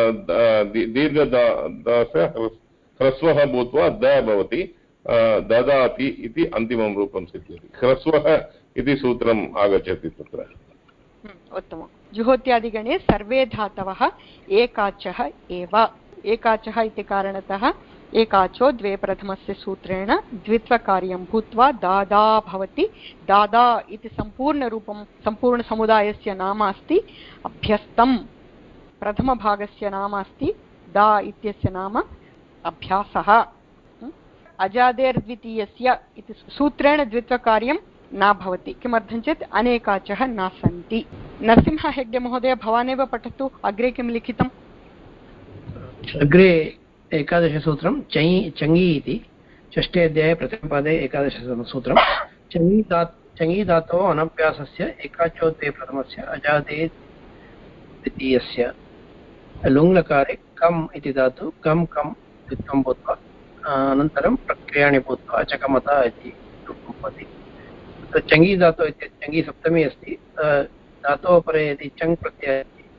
दीर्घदास्य ह्रस्वः भूत्वा द भवति, ददाति इति अन्तिमं रूपं सिद्ध्यति। ह्रस्वः इति सूत्रम् आगच्छति तत्र।
उत्तमं। जुहोत्यादिगणे सर्वे धातवः एकाचः एव। एकाचः इति कारणतः एकाचो द्वे प्रथमस्य सूत्रेण द्वित्वकार्यं भूत्वा दादा भवति। दादा इति सम्पूर्णरूपं सम्पूर्णसमुदायस्य नाम अस्ति। अभ्यस्तं प्रथमभागस्य नाम अस्ति। दा इत्यस्य नाम अभ्यासः। अजादेर्द्वितीयस्य इति सूत्रेण द्वित्वकार्यं न भवति। किमर्थं चेत् अनेकाचः न सन्ति। नरसिंह हेग्डे महोदय, भवानेव पठतु, अग्रे किं लिखितम्?
अग्रे एकादशसूत्रं चङि चङि इति षष्ठे अध्याये प्रथमपादे एकादशसूत्रं चङि धा चङि धातोः अनभ्यासस्य एकाचो द्वे प्रथमस्य अजादे द्वितीयस्य लुङ्लकारे कम् इति धातु कम् कम् द्वित्वं भूत्वा अनन्तरं प्रक्रियाणि भूत्वा अचकमता इति रूपं भवति। चङि धातु इति चङि सप्तमी अस्ति। धातोः परे यदि चङ् प्रत्ययः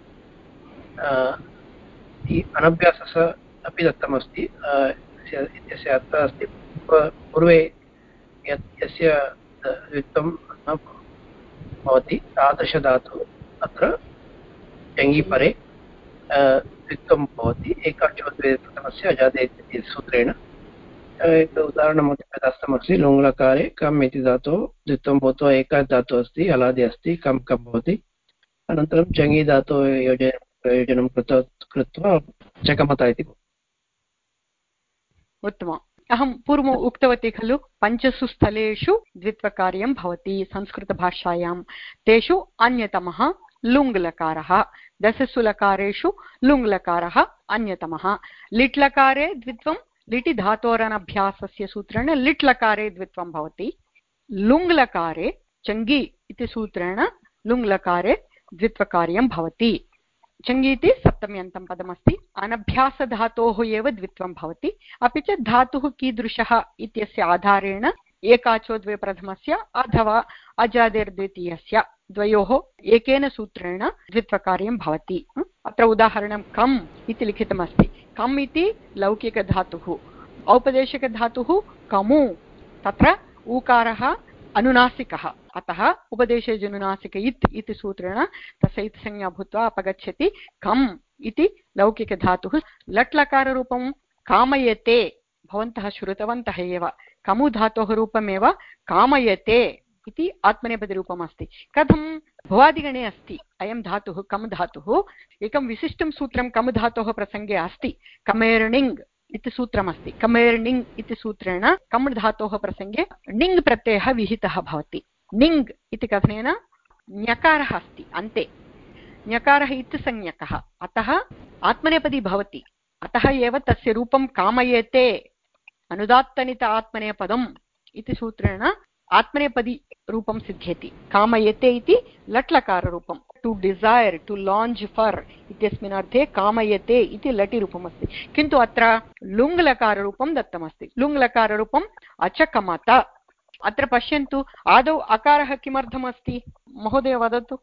अस्ति, अनभ्यासः अपि दत्तमस्ति। इत्यस्य अर्थः अस्ति पूर्वे यत् यस्य द्वित्वं न भवति तादृशधातुः अत्र चङि परे द्वित्वं भवति। एकाचो द्वे प्रथमस्य अजादे इति सूत्रेण एक उदाहरणमपि दत्तमस्ति। लुङ्लकारे कम् इति धातोः द्वित्वं भूत्वा एकाच् धातुः अस्ति, हलादि अस्ति, कम् कम् भवति। अनन्तरं चङि धातोः योजनं प्रयोजनं कृत्वा कृत्वा चकमता इति।
उत्तमम्। अहं पूर्वम् उक्तवती खलु, पञ्चसु स्थलेषु द्वित्वकार्यं भवति संस्कृतभाषायां। तेषु अन्यतमः लुङ्लकारः। दशसु लकारेषु लुङ्लकारः अन्यतमः। लिट्लकारे द्वित्वं लिटि धातोरनभ्यासस्य सूत्रेण लिट्लकारे द्वित्वं भवति। लुङ्लकारे चङि इति सूत्रेण लुङ्लकारे द्वित्वकार्यं भवति। चङि इति सप्तम्यन्तं पदमस्ति। अनभ्यासधातोः एव द्वित्वं भवति। अपि च धातुः कीदृशः इत्यस्य आधारेण एकाचो द्वे प्रथमस्य अथवा अजादेर्द्वितीयस्य द्वयोः एकेन सूत्रेण द्वित्वकार्यं भवति। अत्र उदाहरणं कम् इति लिखितमस्ति। कम् इति लौकिकधातुः। औपदेशिकधातुः कमु। तत्र ऊकारः अनुनासिकः, अतः उपदेशजनुनासिक इत् इति सूत्रेण तस्य इत्संज्ञा भूत्वा अपगच्छति। कम् इति लौकिकधातुः। लट्लकाररूपं कामयते, भवन्तः श्रुतवन्तः एव। कमु धातोः रूपमेव कामयते इति आत्मनेपदिरूपम् अस्ति। कथं? भवादिगणे अस्ति अयं धातुः कम् धातुः। एकं विशिष्टं सूत्रं कम् धातोः प्रसङ्गे अस्ति। कमेर्णिङ् इति सूत्रमस्ति। कमेर्णिङ् इति सूत्रेण कम् धातोः प्रसङ्गे णिङ् प्रत्ययः विहितः भवति। णिङ् इति कथनेन ञकारः अस्ति अन्ते। ञकारः इत्संज्ञकः, अतः आत्मनेपदी भवति। अतः एव तस्य रूपं कामयेते, अनुदात्तनित आत्मनेपदम् इति सूत्रेण आत्मनेपदी रूपं सिद्ध्यति। कामयते इति लट्लकाररूपं। To desire, to long for इत्यस्मिन् अर्थे कामयते इति लटिरूपमस्ति। किन्तु अत्र लुङ्लकाररूपं दत्तमस्ति। लुङ्लकाररूपम् अचकमत। अत्र पश्यन्तु, आदौ अकारः किमर्थमस्ति महोदय वदतु।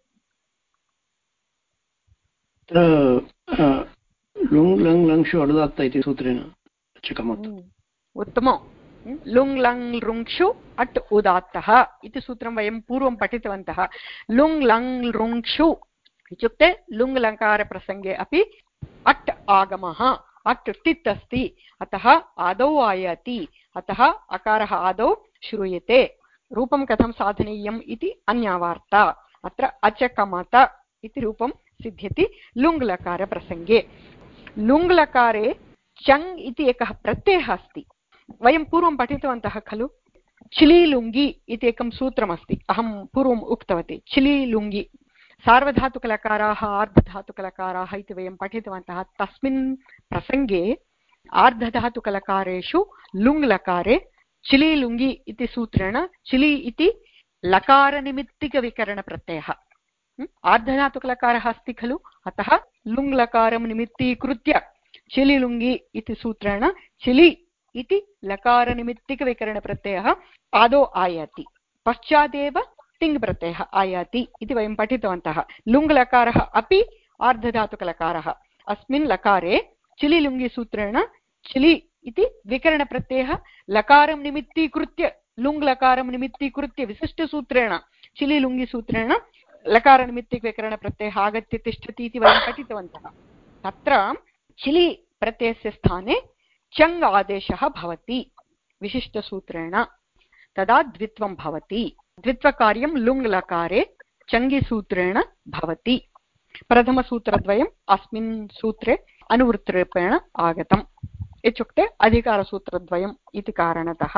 लुङ् लङ् लङ्षु अनुदात्त इति सूत्रेण अचकमत।
उत्तमम्। लुङ् लङ् लृङ्क्षु अट् उदात्तः इति सूत्रं वयं पूर्वं पठितवन्तः। लुङ् लङ् लृङ्क्षु इत्युक्ते लुङ् लङ्कारप्रसङ्गे अपि अट् आगमः। अट् टित् अस्ति, अतः आदौ आयाति, अतः अकारः आदौ श्रूयते। रूपं कथं साधनीयम् इति अन्या वार्ता। अत्र अचकमत इति रूपं सिद्ध्यति लुङ् लकारप्रसङ्गे। लुङ् लकारे चङ् इति एकः प्रत्ययः अस्ति। वयं पूर्वं पठितवन्तः खलु, चिलीलुङ्गि इति एकं सूत्रमस्ति, अहं पूर्वम् उक्तवती। चिलीलुङ्गि सार्वधातुकलकाराः आर्धधातुकलकाराः इति वयं पठितवन्तः। तस्मिन् प्रसङ्गे आर्धधातुकलकारेषु लुङ् लकारे चिलीलुङ्गि इति सूत्रेण चिलि इति लकारनिमित्तिकविकरणप्रत्ययः, आर्धधातुकलकारः अस्ति खलु, अतः लुङ् लकारं निमित्तीकृत्य चिलिलुङ्गि इति सूत्रेण चिलि इति लकारनिमित्तिकविकरणप्रत्ययः आदौ आयाति, पश्चादेव तिङ् प्रत्ययः आयाति इति वयं पठितवन्तः। लुङ् लकारः अपि आर्धधातुकलकारः, अस्मिन् लकारे चिलिलुङ्गिसूत्रेण चिलि इति विकरणप्रत्ययः लकारं निमित्तीकृत्य लुङ् लकारं निमित्तीकृत्य विशिष्टसूत्रेण चिलिलुङ्गिसूत्रेण लकारनिमित्तिकविकरणप्रत्ययः आगत्य तिष्ठति इति वयं पठितवन्तः। तत्र चिलि प्रत्ययस्य स्थाने चङ् आदेशः भवति विशिष्टसूत्रेण, तदा द्वित्वं भवति। द्वित्वकार्यं लुङ् लकारे चङ्गिसूत्रेण भवति। प्रथमसूत्रद्वयम् अस्मिन् सूत्रे अनुवृत्तिरूपेण आगतम्, इत्युक्ते अधिकारसूत्रद्वयम् इति कारणतः।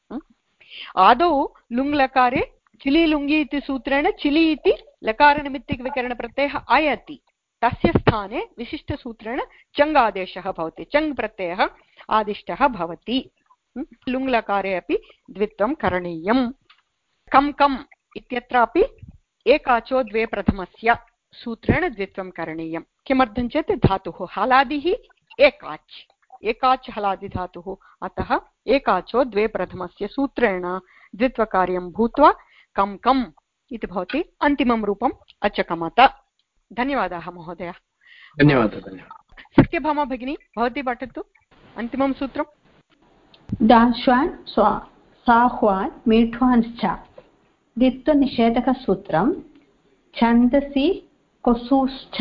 आदौ लुङ् लकारे चिलिलुङ्गि इति सूत्रेण चिलि इति लकारनिमित्तिकविकरणप्रत्ययः आयाति, तस्य स्थाने विशिष्टसूत्रेण चङ् आदेशः भवति, चङ् प्रत्ययः आदिष्टः भवति। लुङ् लकारे अपि द्वित्वं करणीयम्। कं कम् इत्यत्रापि एकाचो द्वे प्रथमस्य सूत्रेण द्वित्वं करणीयम्। किमर्थं चेत् धातुः हलादिः एकाच्, एकाच् हलादिधातुः, अतः एकाचो द्वे प्रथमस्य सूत्रेण द्वित्वकार्यं भूत्वा कं कम् इति भवति। अन्तिमं रूपम् अचकमत। धन्यवादाः महोदय।
धन्यवादः।
सत्यभामा भगिनी, भवती पठतु अन्तिमं सूत्रम्।
दाश्वान् स्वा साह्वान् मीढ्वांश्च द्वित्वनिषेधकसूत्रं छन्दसि कोसुश्च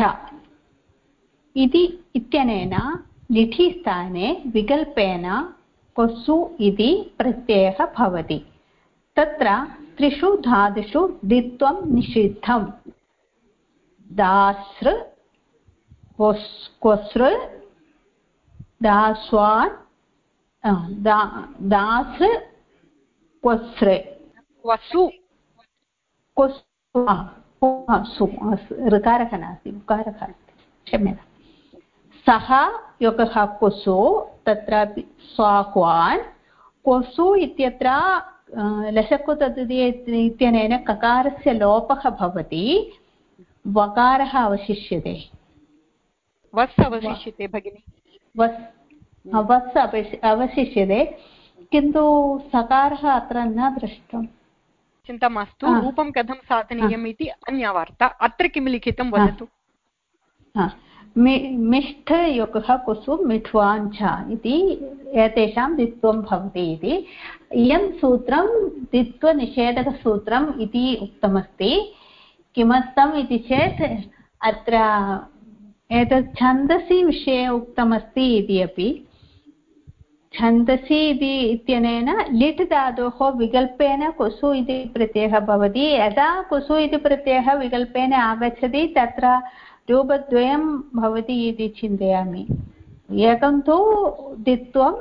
इति इत्यनेन लिठि स्थाने विकल्पेन कोसु इति प्रत्ययः भवति। तत्र त्रिषु धातुषु द्वित्वं निषिद्धम्। दासृ क्वसृ दास्वान् दासृ क्वसृ
क्वसु
क्वसु ऋकारः नास्ति, उकारः अस्ति, क्षम्यताम्। सः योगः क्वसु, तत्रापि स्वाह्वान्। क्वसु इत्यत्र लशकु तद्धिति इत्यनेन ककारस्य लोपः भवति, वकारः अवशिष्यते।
वस् अवशिष्यते भगिनि,
वस् वस् अवशिष्यते, किन्तु सकारः अत्र न दृष्टम्।
चिन्ता मास्तु, रूपं कथं साधनीयम् इति अन्या वार्ता। अत्र किं लिखितं वदतु।
मिष्ठ योगः कुसु मिठ्वान् च इति एतेषां द्वित्वं भवति इति। इयं सूत्रं द्वित्वनिषेधकसूत्रम् इति उक्तमस्ति। किमर्थम् इति चेत् अत्र एतत् छन्दसि विषये उक्तमस्ति इति अपि। छन्दसि इति इत्यनेन लिट् धातोः विकल्पेन कुसु इति प्रत्ययः भवति। यदा कुसु इति प्रत्ययः विकल्पेन आगच्छति तत्र रूपद्वयं भवति इति चिन्तयामि। एकं तु द्वित्वं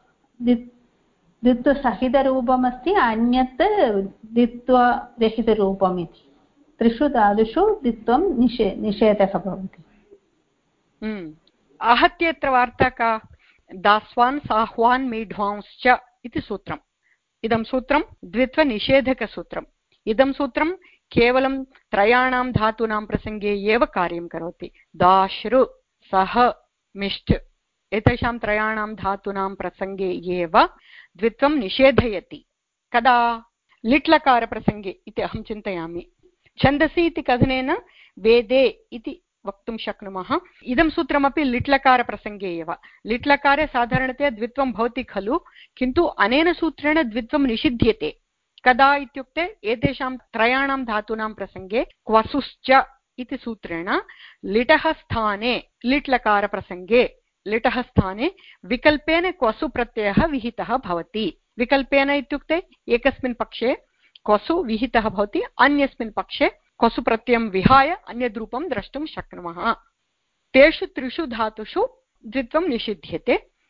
द्वित्वसहितरूपमस्ति, अन्यत् द्वित्वरहितरूपम् इति। त्रिषु धातुषु द्वित्वं निषे निषेधः भवति।
आहत्यत्र वार्ता का? दास्वान् साह्वान् मीढ्वांश्च इति सूत्रम्। इदं सूत्रं द्वित्वनिषेधकसूत्रम्। इदं सूत्रं केवलं त्रयाणां धातूनां प्रसङ्गे एव कार्यं करोति। दाश्रु सह मिष्ट एतेषां त्रयाणां धातूनां प्रसङ्गे एव द्वित्वं निषेधयति। कदा? लिट्लकारप्रसङ्गे इति अहं चिन्तयामि। छन्दसि इति कथनेन वेदे इति वक्तुं शक्नुमः। इदं सूत्रमपि लिट्लकारप्रसङ्गे एव। लिट्लकारे साधारणतया द्वित्वं भवति खलु, किन्तु अनेन सूत्रेण द्वित्वं निषिध्यते। कदा इत्युक्ते एतेषां त्रयाणां धातूनां प्रसङ्गे क्वसुश्च इति सूत्रेण लिटः स्थाने लिट्लकारप्रसङ्गे लिटः स्थाने विकल्पेन क्वसु प्रत्ययः विहितः भवति। विकल्पेन इत्युक्ते एकस्मिन् पक्षे क्वसु विहितः भवति, अन्यस्मिन् पक्षे क्वसु प्रत्ययं विहाय अन्यद्रूपं द्रष्टुं शक्नुमः। तेषु त्रिषु धातुषु द्वित्वं निषिध्यते।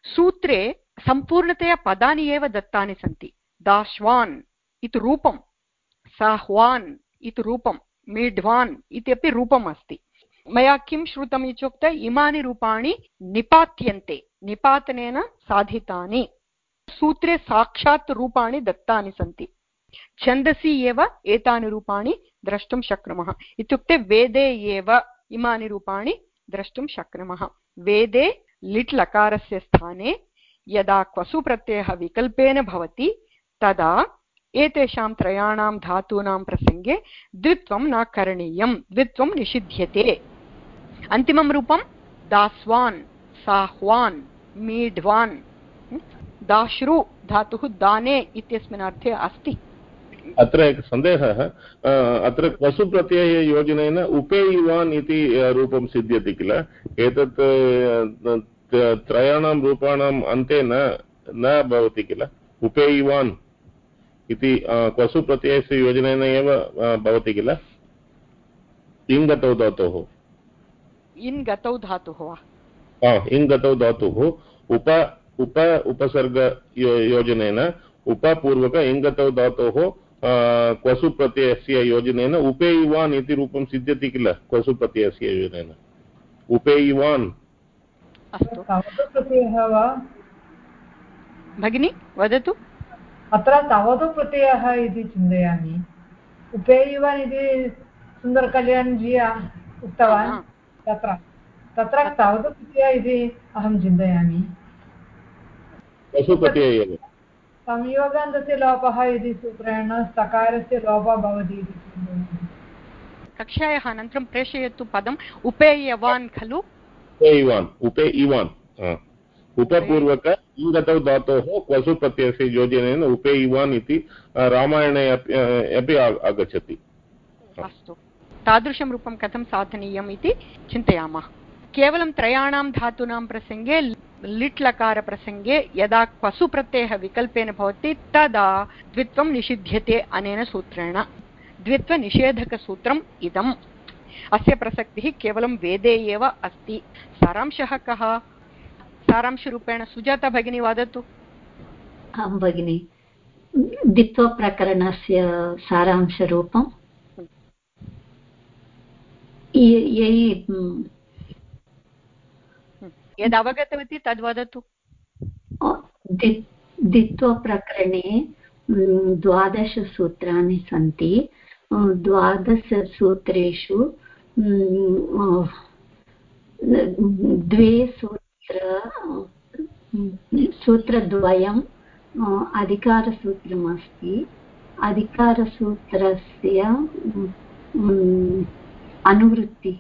सूत्रे सम्पूर्णतया पदानि एव दत्तानि सन्ति। दाश्वान् इति रूपं, साह्वान् इति रूपं, मीढ्वान् इत्यपि रूपम् अस्ति। मया किं श्रुतम् इत्युक्ते इमानि रूपाणि निपात्यन्ते, निपातनेन साधितानि। सूत्रे साक्षात् रूपाणि दत्तानि सन्ति। छन्दसि एव एतानि रूपाणि द्रष्टुं शक्नुमः। इत्युक्ते वेदे एव इमानि रूपाणि द्रष्टुं शक्नुमः। वेदे लिट् लकारस्य स्थाने यदा क्वसु प्रत्ययः विकल्पेन भवति तदा एतेषां त्रयाणां धातूनां प्रसङ्गे द्वित्वं न करणीयं, द्वित्वं निषिध्यते। अन्तिमं रूपं दास्वान्, साह्वान्, मीढ्वान्। दाश्रु धातुः दाने इत्यस्मिन् अर्थे अस्ति।
अत्र एकः सन्देहः, अत्र क्वसु प्रत्यययोजनेन उपेयिवान् इति रूपं सिद्ध्यति किल? एतत् त्रयाणां रूपाणाम् अन्ते न न भवति किल? उपेयिवान् इति क्वसु प्रत्ययस्य योजनेन एव भवति किल? इङ् गतौ धातोः,
इन् गतौ धातुः वा?
इङ् गतौ धातुः उप उप उपसर्ग योजनेन उपपूर्वक इङ्गतौ धातोः क्वसु प्रत्ययस्य योजनेन उपेयिवान् इति रूपं सिद्ध्यति किल? क्वसु प्रत्ययस्य योजनेन उपेयिवान्।
अस्तु
प्रत्ययः वा
भगिनी वदतु।
अत्र तवतु प्रत्ययः इति चिन्तयामि। उपेयिवान् इति सुन्दरकल्याण्जी उक्तवान्, तत्र तत्र तवतु प्रत्ययः इति अहं चिन्तयामि। संयोगान्तस्य लोपः इति सूत्रेण सकारस्य लोपः भवति इति चिन्तयामि।
कक्षायाः अनन्तरं प्रेषयतु पदम् उपेयवान् खलु?
उपेयिवान्, उपेयिवान् उपपूर्वक इङ्गतौ धातोः क्वसु प्रत्ययस्य योजनेन उपेयिवान् इति रामायणे अपि आगच्छति।
अस्तु, तादृशं रूपं कथं साधनीयम् इति चिन्तयामः। केवलं त्रयाणां धातूनां प्रसङ्गे लिट् लकार प्रसङ्गे यदा क्वसु प्रत्ययः विकल्पेन भवति तदा द्वित्वं निषिध्यते अनेन सूत्रेण। द्वित्वनिषेधकसूत्रम् इदम्। अस्य प्रसक्तिः केवलं वेदे एव अस्ति। सारांशः कः? सारांशरूपेण सुजाता भगिनी वदतु।
आं भगिनि, द्वित्वप्रकरणस्य सारांशरूपं
यद् अवगतवती तद् वदतु।
द्वित्वप्रकरणे द्वादशसूत्राणि सन्ति। द्वादशसूत्रेषु द्वे सूत्र सूत्रद्वयम् अधिकारसूत्रमस्ति। अधिकारसूत्रस्य अनुवृत्तिः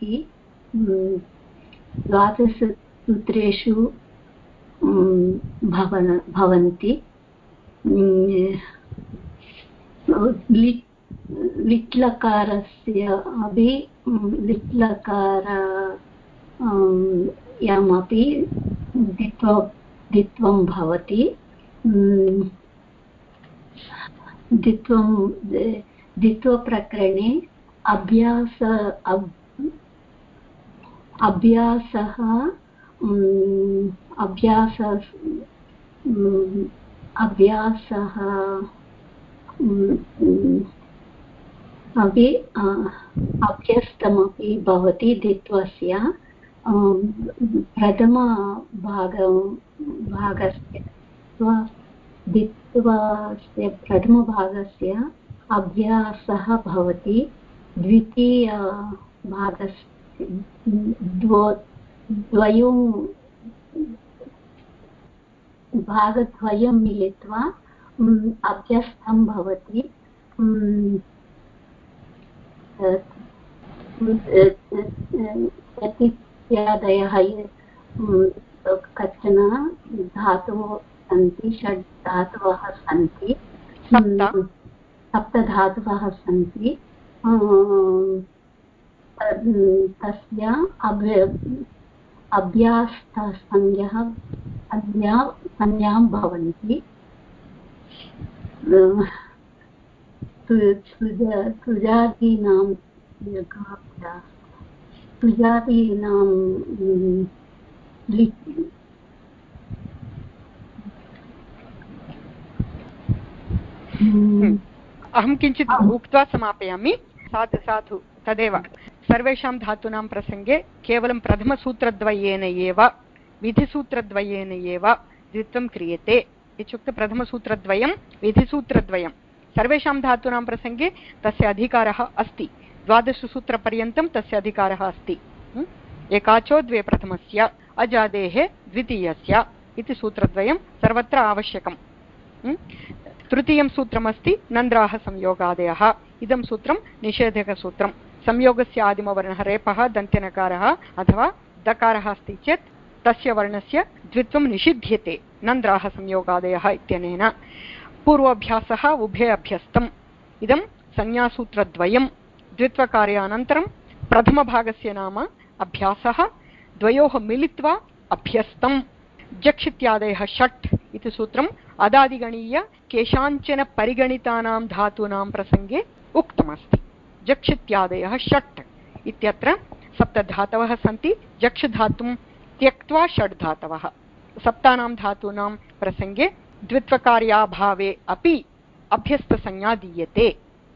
द्वादशसूत्रेषु भवन भवन्ति। लिट् लिट्लकारस्य अपि लिट्लकारयमपि द्वित्व द्वित्वं भवति। द्वित्वं द्वित्वप्रकरणे अभ्यास अभ्यासः अभ्यास अभ्यासः अपि अभ्यस्तमपि भवति। द्वित्वस्य प्रथमभागं भागस्य द्वित्वस्य प्रथमभागस्य अभ्यासः भवति। द्वितीयभागस्य द्वौ द्वयों भागद्वयं मिलित्वा अभ्यस्तं भवति। इत्यादयः कश्चन धातवः सन्ति, षड् धातवः सन्ति, सप्तधातवः सन्ति। तस्य अभ्याससंज्ञः संज्ञां भवन्ति। सुजातीनां सुजातीनां
अहं किञ्चित् उक्त्वा समापयामि। साधु साधु तदेव सर्वेषां धातूनां प्रसङ्गे केवलं प्रथमसूत्रद्वयेन एव विधिसूत्रद्वयेन एव द्वित्वं क्रियते इत्युक्ते प्रथमसूत्रद्वयं विधिसूत्रद्वयं सर्वेषां धातूनां प्रसङ्गे तस्य अधिकारः अस्ति। द्वादशसूत्रपर्यन्तं तस्य अधिकारः अस्ति। एकाचो द्वे प्रथमस्य अजादेः द्वितीयस्य इति सूत्रद्वयं सर्वत्र आवश्यकम्। तृतीयं सूत्रमस्ति नन्द्राः संयोगादयः। इदं सूत्रं निषेधकसूत्रं। संयोगस्य आदिमवर्णः रेपः दन्त्यनकारः अथवा दकारः अस्ति चेत् तस्य वर्णस्य द्वित्वं निषिध्यते नन्द्राः संयोगादयः इत्यनेन। पूर्वाभ्यासः उभे अभ्यस्तम्। इदं संज्ञासूत्रद्वयं। द्वित्वकार्यानन्तरं प्रथमभागस्य नाम अभ्यासः, द्वयोः मिलित्वा अभ्यस्तम्। जक्ष इत्यादयः षट् इति सूत्रम् अदादिगणीय केषाञ्चन परिगणितानां धातूनां प्रसङ्गे उक्तमस्ति। जक्ष इत्यादयः षट् इत्यत्र सप्तधातवः सन्ति। जक्ष धातुं त्यक्त्वा षड् धातवः। सप्तानां धातूनां प्रसङ्गे द्वित्वकार्याभावे अपि अभ्यस्तसंज्ञा दीयते।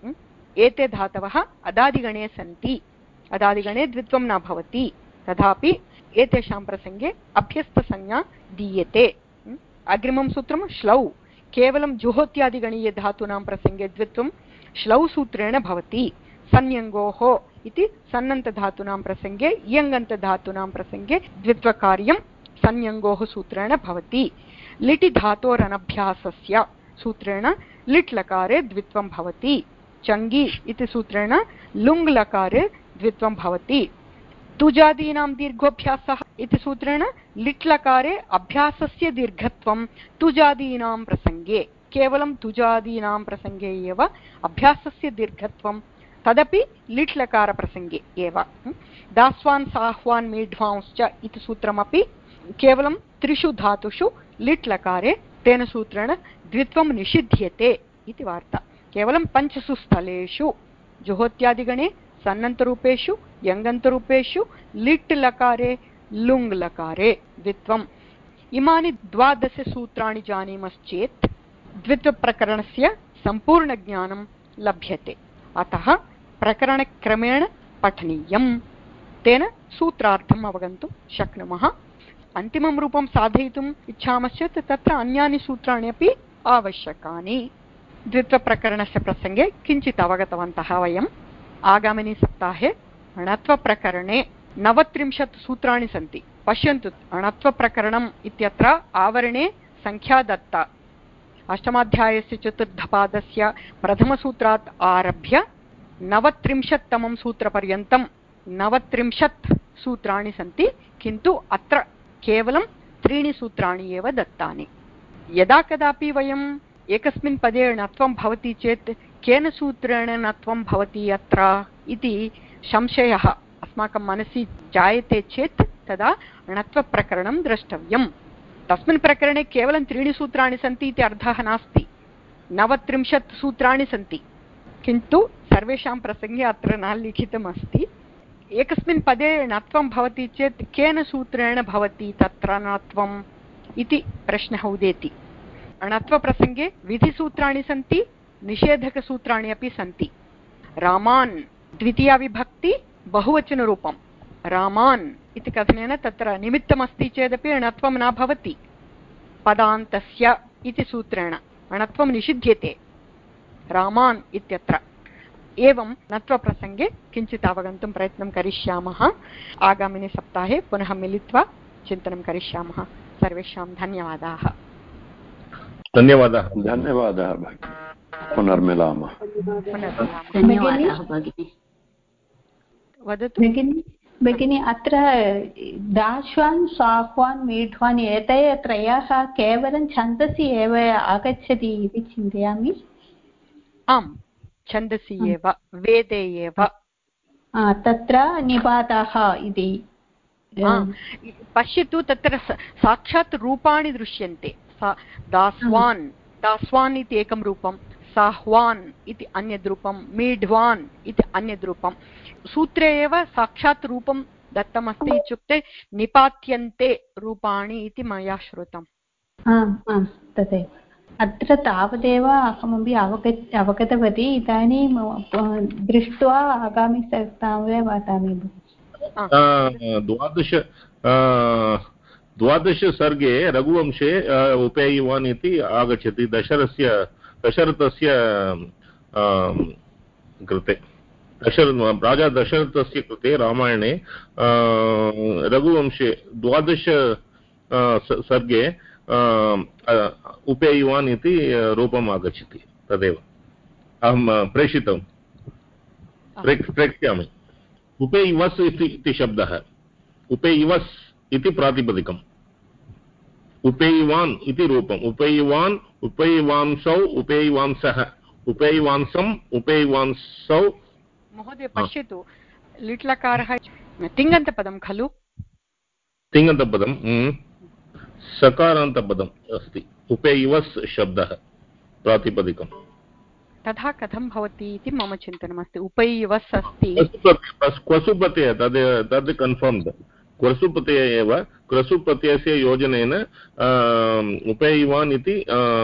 एते धातवः अदादिगणे सन्ति। अदादिगणे द्वित्वं न भवति, तथापि एतेषां प्रसङ्गे अभ्यस्तसंज्ञा दीयते। अग्रिमं सूत्रं श्लौ। केवलं जुहोत्यादिगणीयधातूनां प्रसङ्गे द्वित्वं श्लौ सूत्रेण भवति। सन्यङ्गोः इति सन्नन्तधातूनां प्रसङ्गे इयङन्तधातूनां प्रसङ्गे द्वित्वकार्यं सन्यङ्गोः सूत्रेण भवति। लिटि धातोरनभ्यासस्य सूत्रेण लिट् लकारे द्वित्वं भवति। चङ्गि इति सूत्रेण लुङ् लकारे द्वित्वं भवति। तुजादीनां दीर्घोऽभ्यासः इति सूत्रेण लिट् लकारे अभ्यासस्य दीर्घत्वं तुजादीनां प्रसङ्गे, केवलं तुजादीनां प्रसङ्गे एव अभ्यासस्य दीर्घत्वं, तदपि लिट् लकारप्रसङ्गे एव। दास्वान् साह्वान् मीढ्वांश्च इति सूत्रमपि केवलं त्रिषु धातुषु लिट् लकारे, तेन सूत्रेण द्वित्वं निषिध्यते इति वार्ता। केवलं पञ्चसु स्थलेषु जुहोत्यादिगणे सन्नन्तरूपेषु यङन्तरूपेषु लिट् लकारे लुङ् लकारे द्वित्वम्। इमानि द्वादशसूत्राणि जानीमश्चेत् द्वित्वप्रकरणस्य सम्पूर्णज्ञानं लभ्यते। अतः प्रकरणक्रमेण पठनीयं, तेन सूत्रार्थम् अवगन्तुं शक्नुमः। अन्तिमं रूपं साधयितुम् इच्छामश्चेत् तत्र अन्यानि सूत्राणि अपि आवश्यकानि। द्वित्वप्रकरणस्य प्रसङ्गे किञ्चित् अवगतवन्तः वयम्। आगामिनि सप्ताहे णत्वप्रकरणे नवत्रिंशत् सूत्राणि सन्ति। पश्यन्तु, णत्वप्रकरणम् इत्यत्र आवरणे संख्या दत्ता। अष्टमाध्यायस्य चतुर्थपादस्य प्रथमसूत्रात् आरभ्य नवत्रिंशत्तमं सूत्रपर्यन्तं नवत्रिंशत् सूत्राणि सन्ति, किन्तु अत्र केवलं त्रीणि सूत्राणि एव दत्तानि। यदा कदापि वयम् एकस्मिन् पदे णत्वं भवति चेत् केन सूत्रेण णत्वं भवति अत्र इति संशयः अस्माकं मनसि जायते चेत् तदा णत्वप्रकरणं द्रष्टव्यम्। तस्मिन् प्रकरणे केवलं त्रीणि सूत्राणि सन्ति इति अर्थः नास्ति, नवत्रिंशत् सूत्राणि सन्ति, किन्तु सर्वेषां प्रसङ्गे अत्र न लिखितमस्ति। एकस्मिन् पदे णत्वं भवति चेत् केन सूत्रेण भवति तत्र णत्वम् इति प्रश्नः उदेति। णत्वप्रसङ्गे विधिसूत्राणि सन्ति, निषेधकसूत्राणि अपि सन्ति। रामान् द्वितीया विभक्ति बहुवचनरूपं रामान् इति कथनेन तत्र निमित्तमस्ति चेदपि णत्वं न भवति। पदान्तस्य इति सूत्रेण णत्वं निषिध्यते रामान् इत्यत्र। एवं णत्वप्रसङ्गे किञ्चित् अवगन्तुं प्रयत्नं करिष्यामः। आगामिनि सप्ताहे पुनः मिलित्वा चिन्तनं करिष्यामः। सर्वेषां धन्यवादाः।
धन्यवादः।
धन्यवादः भगिनी। पुनर्मिलामः।
धन्यवादः भगिनी।
वदतु
भगिनी, अत्र दाश्वान् साह्वान् मीढ्वान् एते त्रयः केवलं छन्दसि एव आगच्छति इति चिन्तयामि।
आम्, छन्दसि एव, वेदे एव।
तत्र निपाताः इति
पश्यतु, तत्र साक्षात् रूपाणि दृश्यन्ते। दास्वान् दास्वान् इति एकं रूपं, साह्वान् इति अन्यद् रूपं, मीढ्वान् इति अन्यद् रूपं। सूत्रे एव साक्षात् रूपं दत्तमस्ति, इत्युक्ते निपात्यन्ते रूपाणि इति मया श्रुतम्।
आम् आम् तदेव। अत्र तावदेव अहमपि अवग अवगतवती इदानीं दृष्ट्वा आगामिसप्ताहे वदामि।
द्वादश द्वादशसर्गे रघुवंशे उपेयिवान् इति आगच्छति दशरथस्य दशरथस्य कृते दशरथ राजा दशरथस्य कृते रामायणे रघुवंशे द्वादश सर्गे उपेयिवान् इति रूपम् आगच्छति तदेव अहं प्रेषितं प्रेक्ष्यामि। उपेयिवस् इति शब्दः उपेयिवस् इति प्रातिपदिकम् उपेयिवान् इति रूपम् उपेयिवान् उपेयिवांसौ उपेयिवांसः उपेयिवांसम् उपेयिवांसौ।
महोदय पश्यतु लिट्लकारः तिङन्तपदं खलु
तिङन्तपदं सकारान्तपदम् अस्ति उपेयिवस् शब्दः प्रातिपदिकम्
तथा कथं भवति इति मम चिन्तनमस्ति। उपैवस् अस्ति
क्वसुप्रत्यय तद् तद् कन्फर्म्ड् क्वसुप्रत्यय एव क्वसुप्रत्ययस्य योजनेन उपेयिवान् इति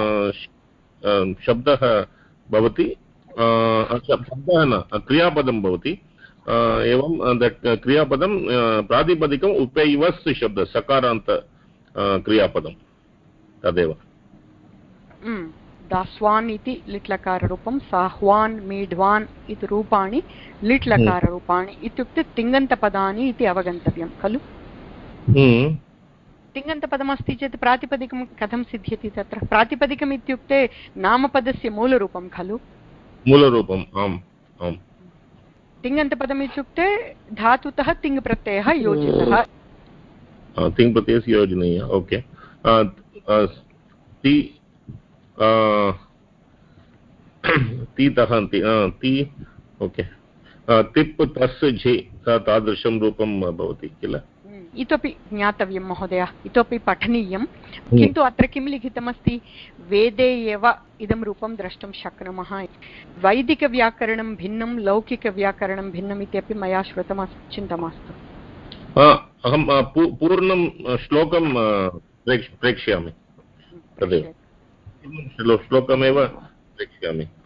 शब्दः भवति शब्दः न क्रियापदं भवति एवं क्रियापदं प्रातिपदिकम् उपेयिवस् शब्दः सकारान्त क्रियापदं तदेव।
दास्वान् इति लिट्लकाररूपं साह्वान् मीढ्वान् इति रूपाणि लिट्लकाररूपाणि इत्युक्ते तिङन्तपदानि इति अवगन्तव्यं खलु। तिङन्तपदमस्ति चेत् प्रातिपदिकं कथं सिद्ध्यति तत्र प्रातिपदिकम् इत्युक्ते नामपदस्य मूलरूपं खलु
मूलरूपम् आम् आम्
तिङन्तपदम् इत्युक्ते धातुतः तिङ् प्रत्ययः योजितः
तिङ् प्रत्ययस्य योजनीय ओके तीतः ति ओके तिप् तस् झे तादृशं रूपं भवति किल।
इतोपि ज्ञातव्यं महोदय इतोपि पठनीयं किन्तु अत्र किं लिखितमस्ति वेदे एव इदं रूपं द्रष्टुं शक्नुमः। वैदिकव्याकरणं भिन्नं लौकिकव्याकरणं भिन्नम् इत्यपि मया श्रुतं चिन्ता मास्तु।
अहं पूर्णं श्लोकं प्रेक्ष्यामि तदेव श्लोकमेव प्रेक्ष्यामि।